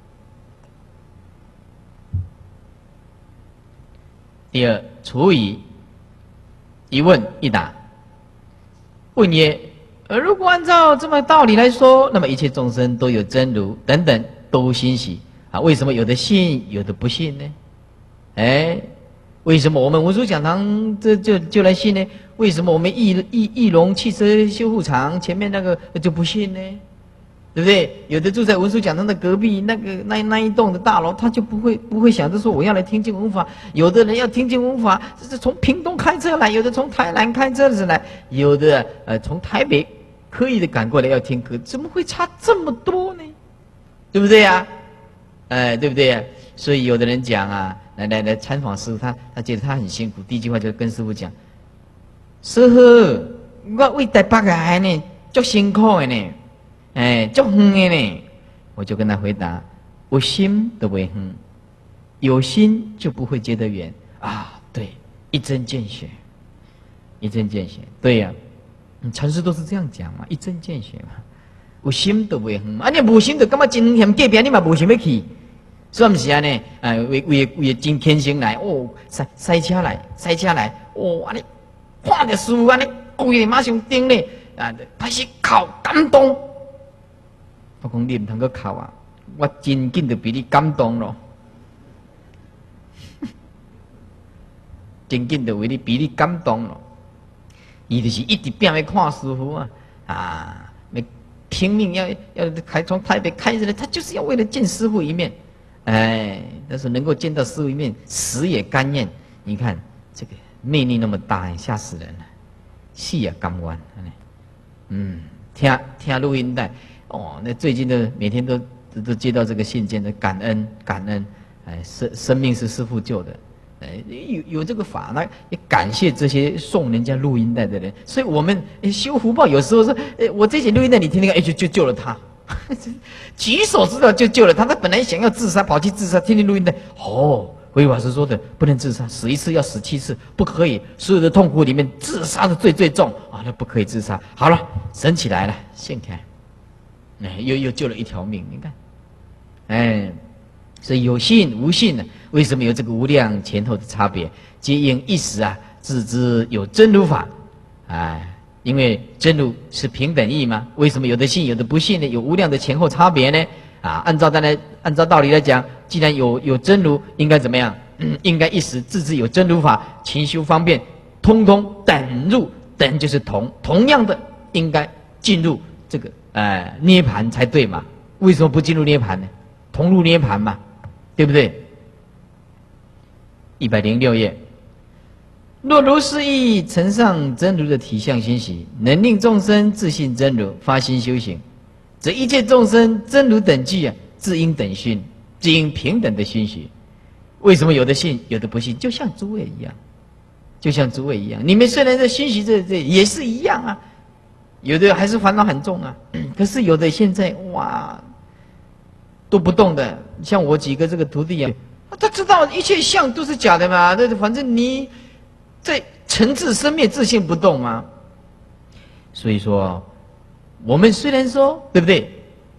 A: 第二，除以一问一答。问曰：如果按照这么道理来说，那么一切众生都有真如等等都欣喜为什么有的信，有的不信呢？为什么我们文殊讲堂就来信呢？为什么我们义隆汽车修护厂前面那个就不信呢？对不对？有的住在文殊讲堂的隔壁那一栋的大楼，他就不会想着说我要来听经闻法。有的人要听经闻法，是从屏东开车来，有的从台南开车子来，有的从台北刻意的赶过来要听课，怎么会差这么多呢？对不对呀？对不对呀？所以有的人讲来参访师父，他觉得他很辛苦。第一句话就跟师父讲：师父，我为台北来呢，足辛苦的呢，足远的呢。我就跟他回答：有心都不会远，有心就不会结得缘对，一针见血，对呀。禅师都是这样讲嘛，一针见血嘛。有心都不会远，你无心就感觉真嫌隔壁，你嘛无想要去。是不是呢？为真天性来塞车来，你看着师父规个马上顶咧开始哭感动。我讲你唔通去哭我真紧就比你感动咯，真紧就比你感动咯。伊就是一直拼要看师父拼命要从台北开来，他就是要为了见师父一面。但是能够见到师父一面，死也甘愿。你看这个魅力那么大，吓死人了，死也甘愿。听录音带那最近的每天都接到这个信件的感恩。生命是师父救的， 有这个法，那也感谢这些送人家录音带的人。所以我们修福报，有时候说，我这些录音带你听听，就救了他，举手之劳就救了他。他本来想要自杀，跑去自杀，听听录音带，慧法师说的，不能自杀，死一次要死7次，不可以。所有的痛苦里面，自杀的罪最重啊，那不可以自杀。好了，升起来了，现开，又救了一条命。你看，所以有信无信呢？为什么有这个无量前后的差别？皆因一时自知有真如法，因为真如是平等义嘛。为什么有的信有的不信呢？有无量的前后差别呢？按照道理来讲，既然有真如，应该怎么样？应该一时自知有真如法，勤修方便，通通等入，等就是同样的，应该进入这个涅盘才对嘛？为什么不进入涅盘呢？同入涅盘嘛，对不对？106页，若如是意，承上真如的体相欣喜，能令众生自信真如，发心修行，则一切众生真如等际自应等熏，自应平等的欣喜。为什么有的信，有的不信？就像诸位一样，你们虽然在欣喜这也是一样啊，有的还是烦恼很重啊，可是有的现在都不动的。像我几个这个徒弟他知道一切相都是假的嘛，反正你在诚挚生灭自性不动嘛。所以说，我们虽然说对不对？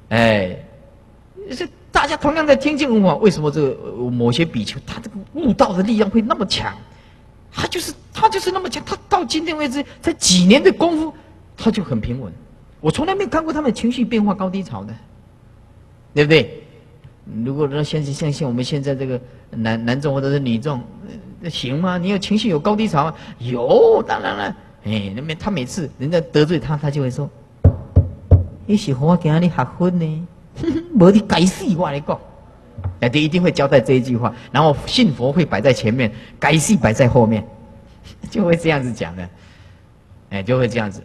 A: 是大家同样在听经闻法，为什么这个某些比丘他这个悟道的力量会那么强？他就是那么强，他到今天为止才几年的功夫，他就很平稳。我从来没有看过他们情绪变化高低潮的，对不对？如果说像我们现在这个男众或者是女众，行吗？你有情绪有高低潮吗？有，当然了。他每次人家得罪他，他就会说：“你是和我今日合婚呢？没你该死！我来讲。”一定会交代这一句话，然后信佛会摆在前面，该死摆在后面，就会这样子讲的，就会这样子。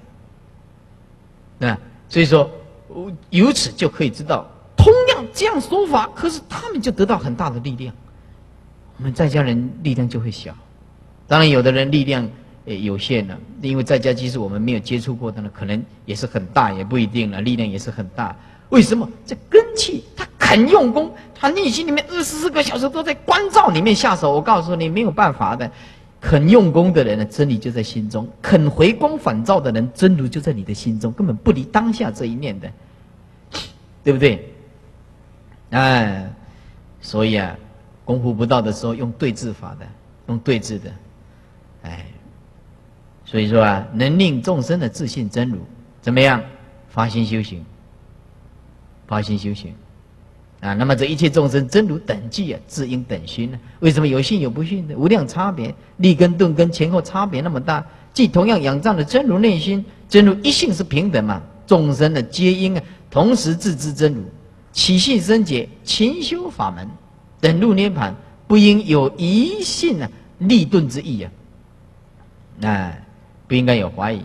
A: 所以说，由此就可以知道。同样这样说法，可是他们就得到很大的力量，我们在家人力量就会小。当然有的人力量有限了，因为在家即使我们没有接触过的呢，可能也是很大，也不一定了，力量也是很大。为什么？这根气他肯用功，他内心里面24个小时都在关照里面下手。我告诉你，没有办法的。肯用功的人呢，真理就在心中；肯回光返照的人，真如就在你的心中，根本不离当下这一念的，对不对？所以功夫不到的时候用对治法的，用对治的，所以说能令众生的自信真如怎么样？发心修行，那么这一切众生真如等际自应等熏呢？为什么有信有不信的？无量差别，立根顿根前后差别那么大，既同样仰仗的真如内心，真如一性是平等嘛？众生的皆应同时自知真如。起信生解，勤修法门，等入涅盘，不应有疑信立顿之意不应该有怀疑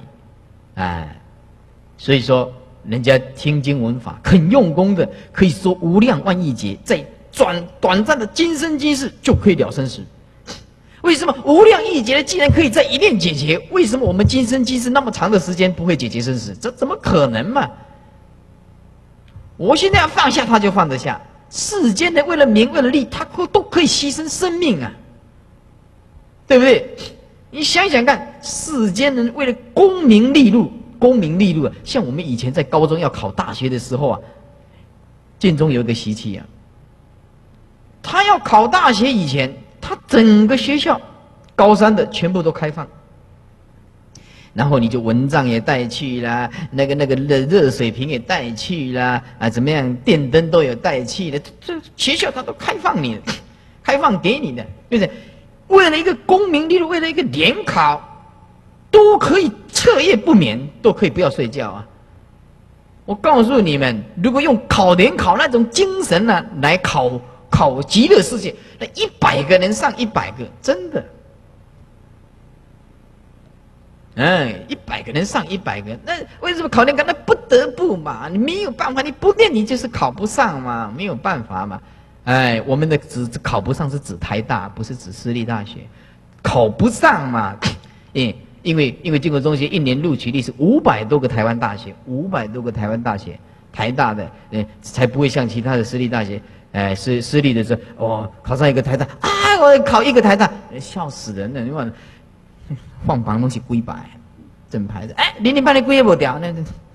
A: 所以说，人家听经闻法，肯用功的，可以说无量万亿劫，在短暂的今生今世就可以了生死。为什么无量亿劫既然可以在一念解决，为什么我们今生今世那么长的时间不会解决生死？这怎么可能嘛？我现在要放下，他就放得下。世间的为了名为了利，他都可以牺牲生命对不对？你想想看，世间人为了功名利禄，像我们以前在高中要考大学的时候建中有一个习气他要考大学以前，他整个学校高三的全部都开放。然后你就蚊帐也带去啦，那个热水瓶也带去啦，怎么样，电灯都有带去的，这学校它都开放给你的，对不对？为了一个功名利禄，为了一个联考，都可以彻夜不眠，都可以不要睡觉我告诉你们，如果用联考那种精神来考极乐世界，那100个人上100个，真的。100个人上100个，那为什么考联考？那不得不嘛，你没有办法，你不念你就是考不上嘛，没有办法嘛， 哎，我们的考不上是指台大，不是指私立大学，考不上嘛。因为建国中学1年录取率是500多个台湾大学，500多个台湾大学，台大的，才不会像其他的私立大学，私立的时候，哦，考上一个台大啊，我考一个台大，笑死人了，你看，放榜东西归百，正牌的，0年半的归也不掉，那。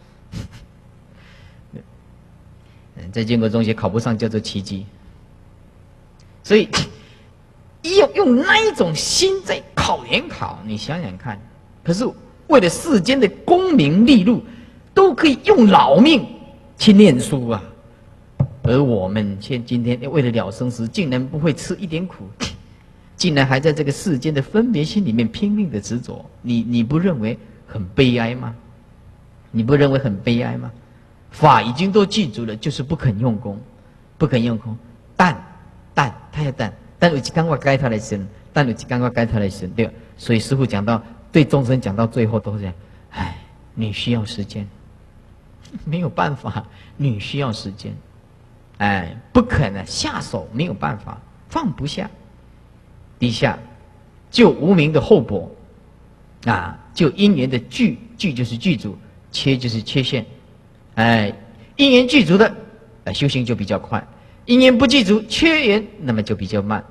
A: 在建国中学考不上叫做奇迹，所以用那一种心在考联考，你想想看。可是为了世间的功名利禄，都可以用老命去念书啊。而我们今天为了了生死，竟然不会吃一点苦，竟然还在这个世间的分别心里面拼命的执着，你不认为很悲哀吗？你不认为很悲哀吗？法已经都记住了，就是不肯用功，不肯用功。但他要但有一天我该他来生，但有一天我该他来生，对吧？所以师父讲到对众生讲到最后都是这样，你需要时间，没有办法，你需要时间，不可能下手，没有办法，放不下。底下就无明的厚薄，就因缘的具就是具足，缺就是缺陷。因缘具足的，修行就比较快；因缘不具足，缺缘，那么就比较慢。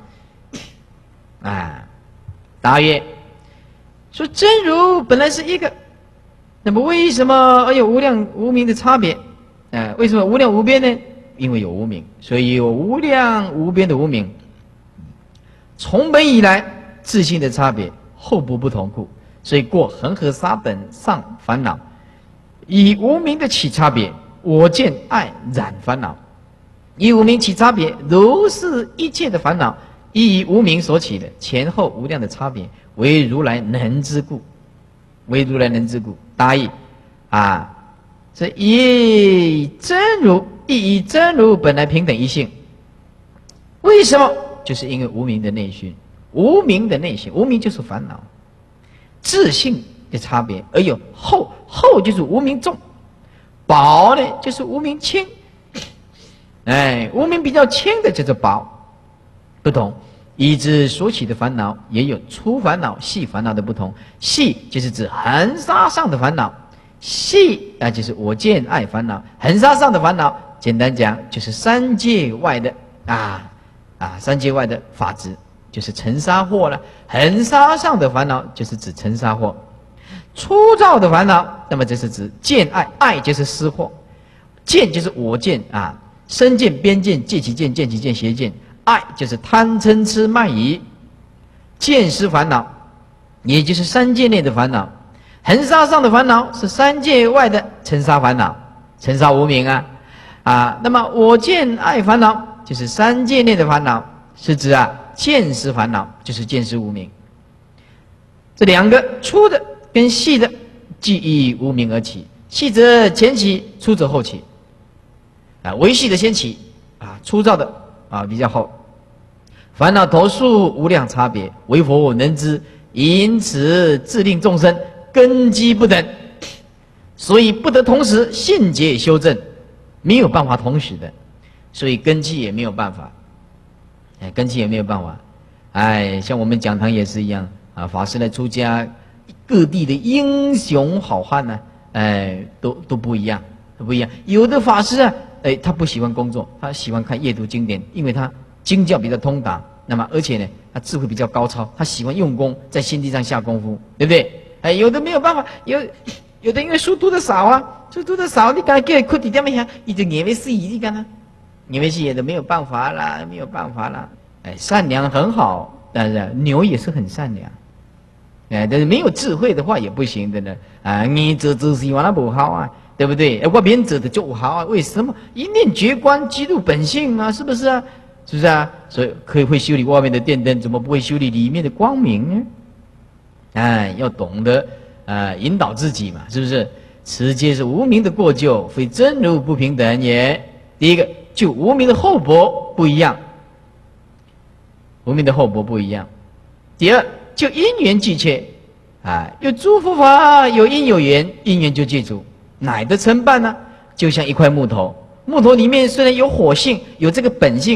A: 答曰：说真如本来是一个，那么为什么有无量无明的差别？为什么无量无边呢？因为有无明，所以有无量无边的无明。从本以来，自性的差别，厚薄不同故，所以过恒河沙等上烦恼。以无明的起差别，我见爱染烦恼；以无明起差别，如是一切的烦恼，以无明所起的前后无量的差别，为如来能知故。为如来能知故。答意这以真如本来平等一性。为什么？就是因为无明的内心，无明的内心，无明就是烦恼，自性的差别，而有厚就是无明重，薄呢就是无明轻。无明比较轻的叫做薄，不同。以之所起的烦恼也有粗烦恼、细烦恼的不同。细就是指恒沙上的烦恼，细就是我见爱烦恼。恒沙上的烦恼，简单讲就是三界外的三界外的法执，就是尘沙惑了。恒沙上的烦恼就是指尘沙惑。粗糙的烦恼，那么这是指见爱，爱就是思惑，见就是我见身见、边见、戒其见、见其见、邪见。爱就是贪嗔痴慢疑，见思烦恼，也就是三界内的烦恼。恒沙上的烦恼是三界外的尘沙烦恼，尘沙无明那么我见爱烦恼就是三界内的烦恼，是指见思烦恼，就是见思无明。这两个粗的跟细的，即以无明而起。细则前起，粗则后起。微细的先起粗糙的比较厚。烦恼头数无量差别，唯佛能知，因此自令众生根基不等，所以不得同时信解修正，没有办法同时的，所以根基也没有办法，根基也没有办法。像我们讲堂也是一样法师来出家，各地的英雄好汉呢，都不一样，都不一样。有的法师他不喜欢工作，他喜欢看阅读经典，因为他经教比较通达，那么而且呢，他智慧比较高超，他喜欢用功，在心地上下功夫，对不对？有的没有办法，有的因为书读得少书读得少，你刚才叫他哭底点么样，一直眼为是疑，你看眼为是也都没有办法啦，没有办法啦。善良很好，但是牛也是很善良，但是没有智慧的话也不行的呢。你这是完了不好对不对？我别人走的就好为什么？一念觉观，即入本性是不是是不是所以会修理外面的电灯，怎么不会修理里面的光明呢？要懂得引导自己嘛，是不是？此皆是无明的过咎，非真如不平等也。第一个，就无明的厚薄不一样，无明的厚薄不一样。第二，就因缘俱缺有诸佛法有因有缘，因缘就具足。乃得成办呢？就像一块木头，木头里面虽然有火性，有这个本性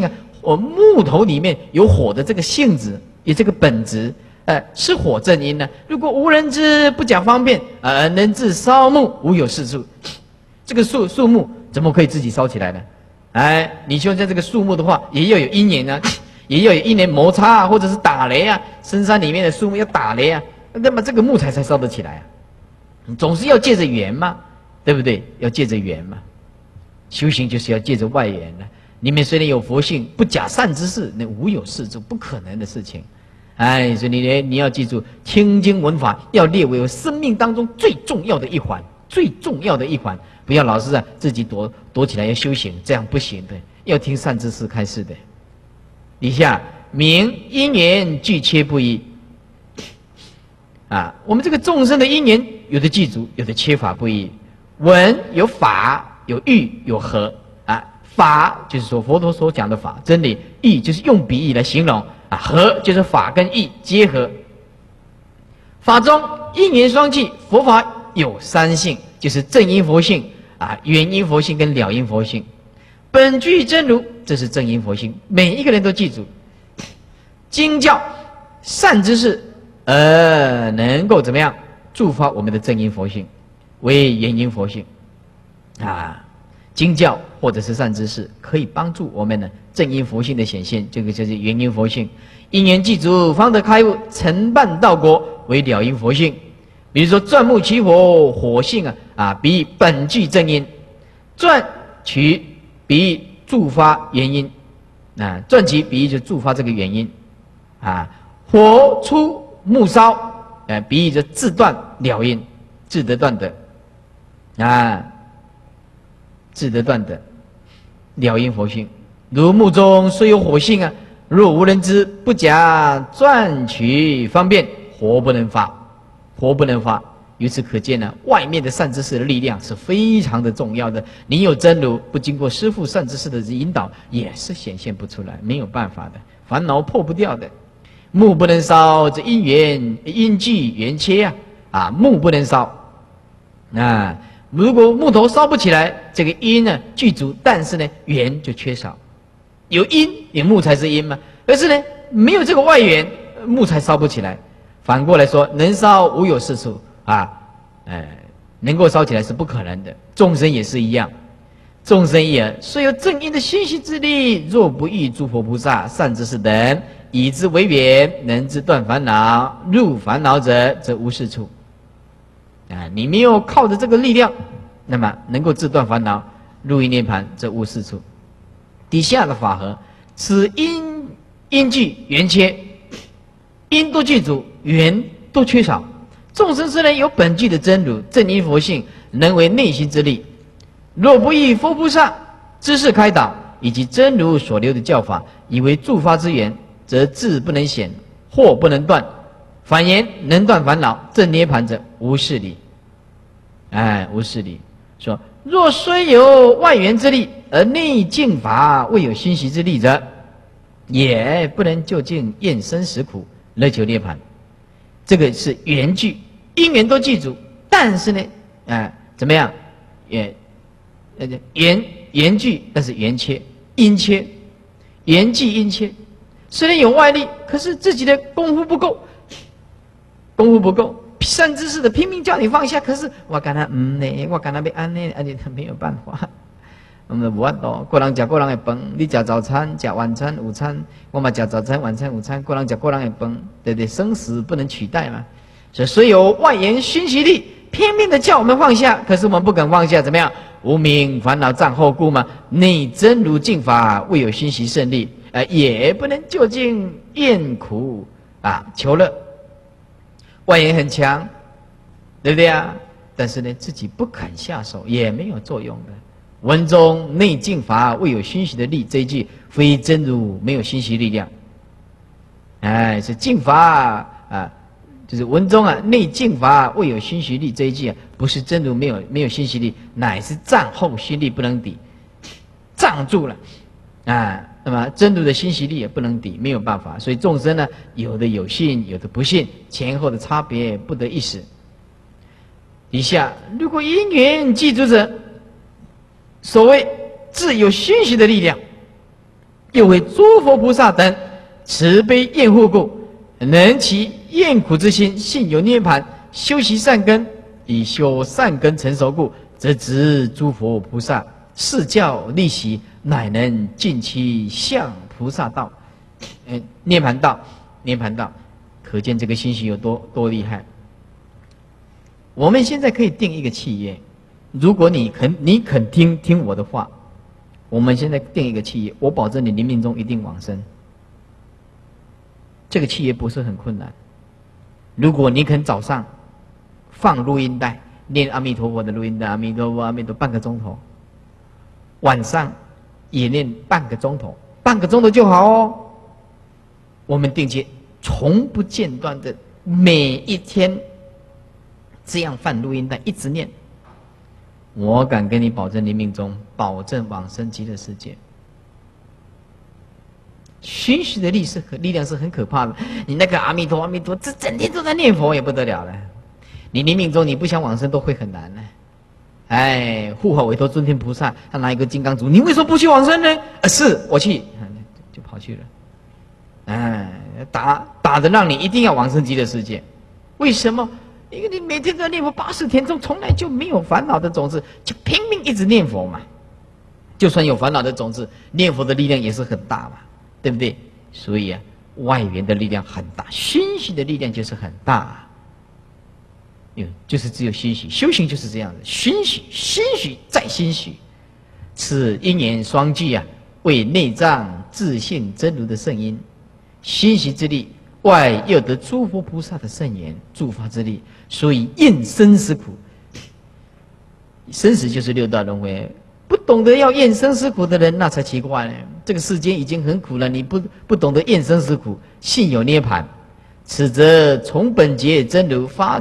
A: 木头里面有火的这个性质，有这个本质，是火正因呢。如果无人知，不讲方便，能自烧木，无有是处。这个树木怎么可以自己烧起来呢？你就像这个树木的话，也要有因缘啊，也要有因缘摩擦啊，或者是打雷啊。深山里面的树木要打雷啊，那么这个木材才烧得起来啊。总是要借着缘嘛，对不对？要借着缘嘛。修行就是要借着外缘呢。你们虽然有佛性，不假善之事，那无有是处，不可能的事情。所以你要记住，听经闻法要列为生命当中最重要的一环，最重要的一环。不要老是自己躲起来要修行，这样不行的。要听善知识开示的。以下明因缘俱切不一。我们这个众生的因缘，有的具足，有的缺乏不一。闻有法，有欲，有合。法就是说佛陀所讲的法真理，义就是用比喻来形容，合就是法跟义结合。法中因缘双气，佛法有三性，就是正因佛性、原因佛性跟了因佛性。本具真如，这是正因佛性，每一个人都记住。经教善知识，能够怎么样助发我们的正因佛性，为原因佛性。经教或者是善知识，可以帮助我们的正因佛性的显现，这个就是原因佛性。因缘具足，方得开悟，成办道果，为了因佛性。比如说钻木取火，火性比喻本具正因；钻取比喻助发原因，钻取比喻就助发这个原因。火出木烧，比喻就自断了因，自得断得。自得断得，了因佛性。如木中虽有火性若无人知，不假钻取方便，火不能发，火不能发。由此可见外面的善知识的力量是非常的重要的。你有真如，不经过师父善知识的引导，也是显现不出来，没有办法的，烦恼破不掉的。木不能烧，这因具缘切木不能烧。如果木头烧不起来，这个因具足，但是缘就缺少。有因，有木才是因嘛。可是没有这个外缘，木材烧不起来。反过来说，能烧无有是处能够烧起来是不可能的。众生也是一样，众生也虽有正因的心息之力，若不遇诸佛菩萨善知识等，以之为缘，能知断烦恼，入烦恼者，则无是处。你没有靠着这个力量，那么能够自断烦恼，入于涅盘，这无是处。底下的法和，此因具缘缺，因多具足，缘多缺少。众生虽然有本具的真如正因佛性，能为内心之力，若不依佛菩萨知识开导，以及真如所留的教法，以为助发之源，则智不能显，惑不能断。反言能断烦恼，正涅盘者，无是理。无是理。说若虽有外缘之力，而内境法未有心习之力者，也不能究竟厌生死苦，乐求涅盘。这个是缘具，因缘都具足，但是怎么样？缘具，但是缘缺，因缺，缘具因缺。虽然有外力，可是自己的功夫不够。功夫不够，善知识的拼命叫你放下，可是我跟他我跟他被安呢，没有办法。我们无法度，个人吃个人的饭，你吃早餐、吃晚餐、午餐，我嘛吃早餐、晚餐、午餐，个人吃个人的饭，对不对？生死不能取代嘛。所以有外缘熏习力，拼命的叫我们放下，可是我们不肯放下，怎么样？无明烦恼障后故嘛。内真如净法未有熏习胜利，也不能究竟厌苦求乐。外缘很强，对不对但是自己不肯下手，也没有作用的。文中内净法未有熏习的力，这一句非真如没有熏习力量。是净法就是文中内净法未有熏习力这一句不是真如没有熏习力，乃是障后熏力不能抵，障住了那么真如的熏习力也不能抵，没有办法。所以众生有的有信，有的不信，前后的差别不得一时。底下如果因缘具足者，所谓自有熏习的力量， 又为诸佛菩萨等慈悲厌护故，能其厌苦之心信有涅盘，修习善根，以修善根成熟故，则知诸佛菩萨示教利习，乃能尽其向菩萨道。涅盘道，涅盘道，可见这个信息有多厉害。我们现在可以定一个契约，如果你肯听我的话，我们现在定一个契约，我保证你临命中一定往生。这个契约不是很困难。如果你肯早上放录音带，念阿弥陀佛的录音带，阿弥陀佛，阿弥陀佛，半个钟头，晚上也念半个钟头，半个钟头就好哦。我们定期从不间断的每一天这样放录音带，一直念，我敢跟你保证，临命中保证往生极乐世界。熏习的力量是很可怕的。你那个阿弥陀阿弥陀，这整天都在念佛也不得了了。你临命中你不想往生都会很难呢。哎，护法委托尊天菩萨，他拿一个金刚杵，你为什么不去往生呢？是我去，就跑去了。哎，打的让你一定要往生极乐世界。为什么？因为你每天在念佛80天中，从来就没有烦恼的种子，就拼命一直念佛嘛。就算有烦恼的种子，念佛的力量也是很大嘛，对不对？所以啊，外缘的力量很大，熏习的力量就是很大。就是只有熏习，修行就是这样的，熏习、熏习再熏习，此因缘双具啊，为内藏自性真如的圣因。熏习之力，外又得诸佛菩萨的圣言助发之力，所以厌生死苦。生死就是六道轮回，不懂得要厌生死苦的人，那才奇怪呢。这个世间已经很苦了，你不懂得厌生死苦，信有涅盘，此则从本觉真如发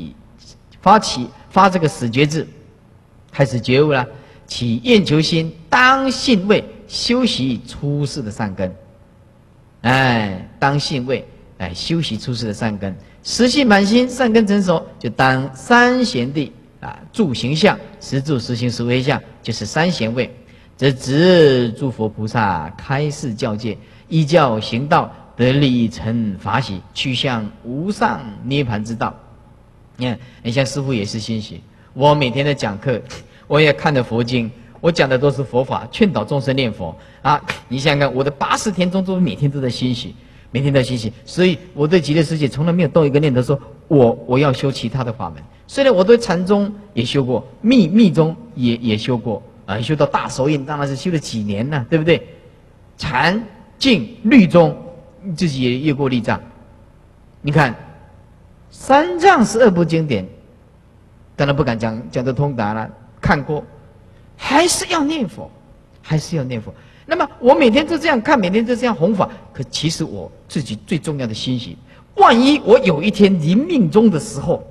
A: 这个死觉智，开始觉悟了，起厌求心，当信位修习出世的善根。当信位，修习出世的善根，实性满心，善根成熟，就当三贤地住行相，实住实行实为相，就是三贤位。则执诸佛菩萨开示教戒，依教行道，得利成法喜，趋向无上涅盘之道。你像师父也是欣喜，我每天在讲课，我也看的佛经，我讲的都是佛法，劝导众生念佛啊！你想想看，我的80天中都每天都在欣喜，每天在欣喜，所以我对极乐世界从来没有动一个念头说我要修其他的法门。虽然我对禅宗也修过，密宗也修过修到大手印当然是修了几年了，对不对？禅净律宗自己也越过律藏，你看三藏12部经典，当然不敢讲得通达了，看过。还是要念佛，还是要念佛。那么我每天都这样看，每天都这样弘法，可其实我自己最重要的欣喜，万一我有一天临命终的时候，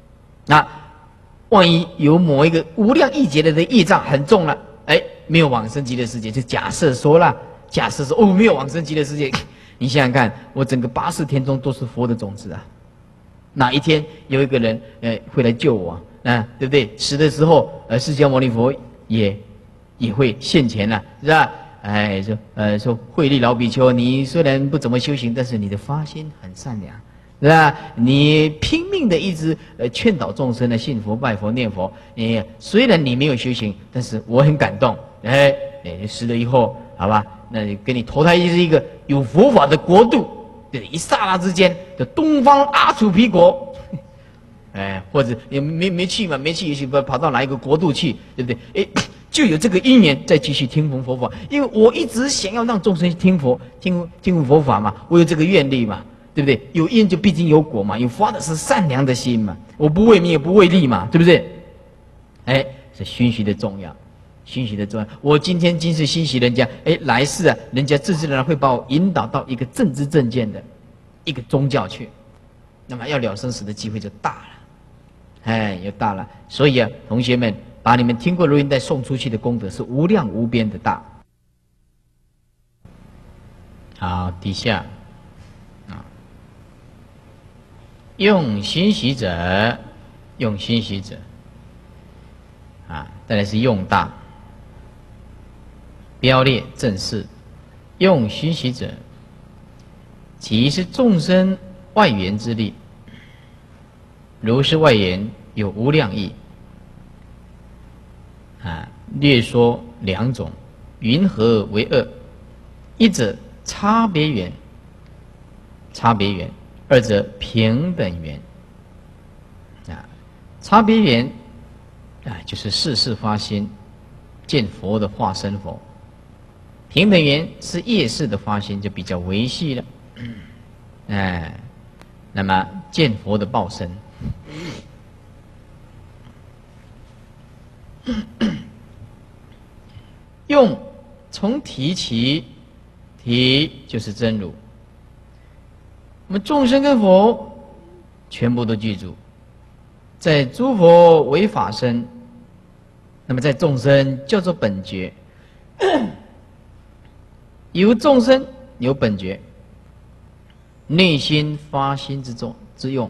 A: 万一有某一个无量亿劫的业障很重了，没有往生极乐世界，就假设说没有往生极乐世界，你想想看，我整个80天中都是佛的种子啊，哪一天有一个人会来救我对不对？死的时候释迦牟尼佛也会现前了，是吧？说慧力老比丘，你虽然不怎么修行，但是你的发心很善良，是吧？你拼命的一直劝导众生的信佛、拜佛、念佛。虽然你没有修行，但是我很感动。死了以后，好吧，那你给你投胎是一个有佛法的国度，一刹那之间的东方阿楚毗国。或者也没去嘛，没去也许跑到哪一个国度去，对不对？就有这个因缘再继续听闻佛法，因为我一直想要让众生听佛佛法嘛，我有这个愿力嘛，对不对？有因就必定有果嘛，有发的是善良的心嘛，我不为名也不为利嘛，对不对？是熏习的重要，熏习的重要。我今世熏习人家，来世人家自然会把我引导到一个正知正见的一个宗教去，那么要了生死的机会就大了。又大了，所以同学们，把你们听过录音带送出去的功德是无量无边的大。好，底下用熏习者，再来是用大，标列正式， 用熏习者，即是众生外缘之力。如是外缘有无量义。略说两种，云何为二？一者差别缘，差别缘；二者平等缘。差别缘就是世事发心，见佛的化身佛；平等缘是业事的发心，就比较维系了。那么见佛的报身。用从提起，提就是真如。那么众生跟佛全部都具足，在诸佛为法身，那么在众生叫做本觉。有众生有本觉，内心发心之用。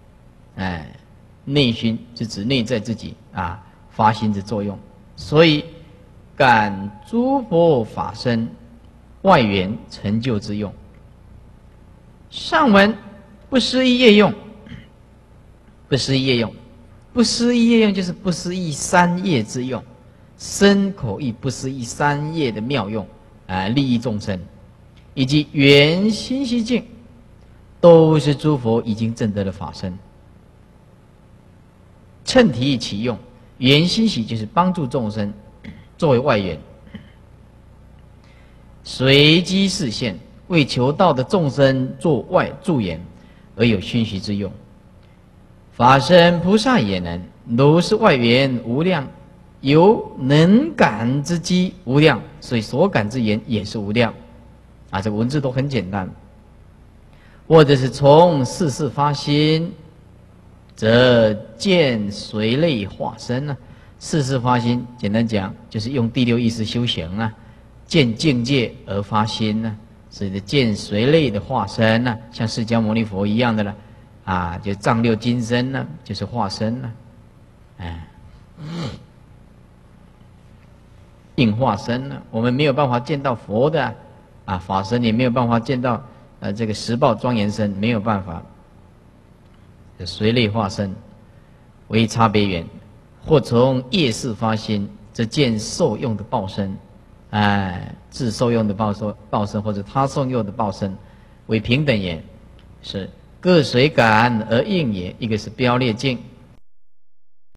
A: 内心是指内在自己发心之作用，所以感诸佛法身外缘成就之用。上文不思议业用，不思议业用，不思议业用就是不思议三业之用，身口意不思议三业的妙用，利益众生，以及圆心息境，都是诸佛已经证得的法身。趁提其用，圆心息就是帮助众生，作为外缘，随机示现，为求道的众生作外助缘，而有熏习之用。法身菩萨也能，如是外缘无量，有能感之机无量，所以所感之言也是无量。这文字都很简单。或者是从世事发心，则见随类化身世事发心，简单讲就是用第六意识修行见境界而发心所以的见随类的化身像释迦牟尼佛一样的了就藏六金身就是化身应化身我们没有办法见到佛的法身，也没有办法见到这个十报庄严身，没有办法。随类化身为差别缘，或从业事发心，则见受用的报身，自受用的报身，或者他受用的报身，为平等也，是各随感而应也。一个是标列境，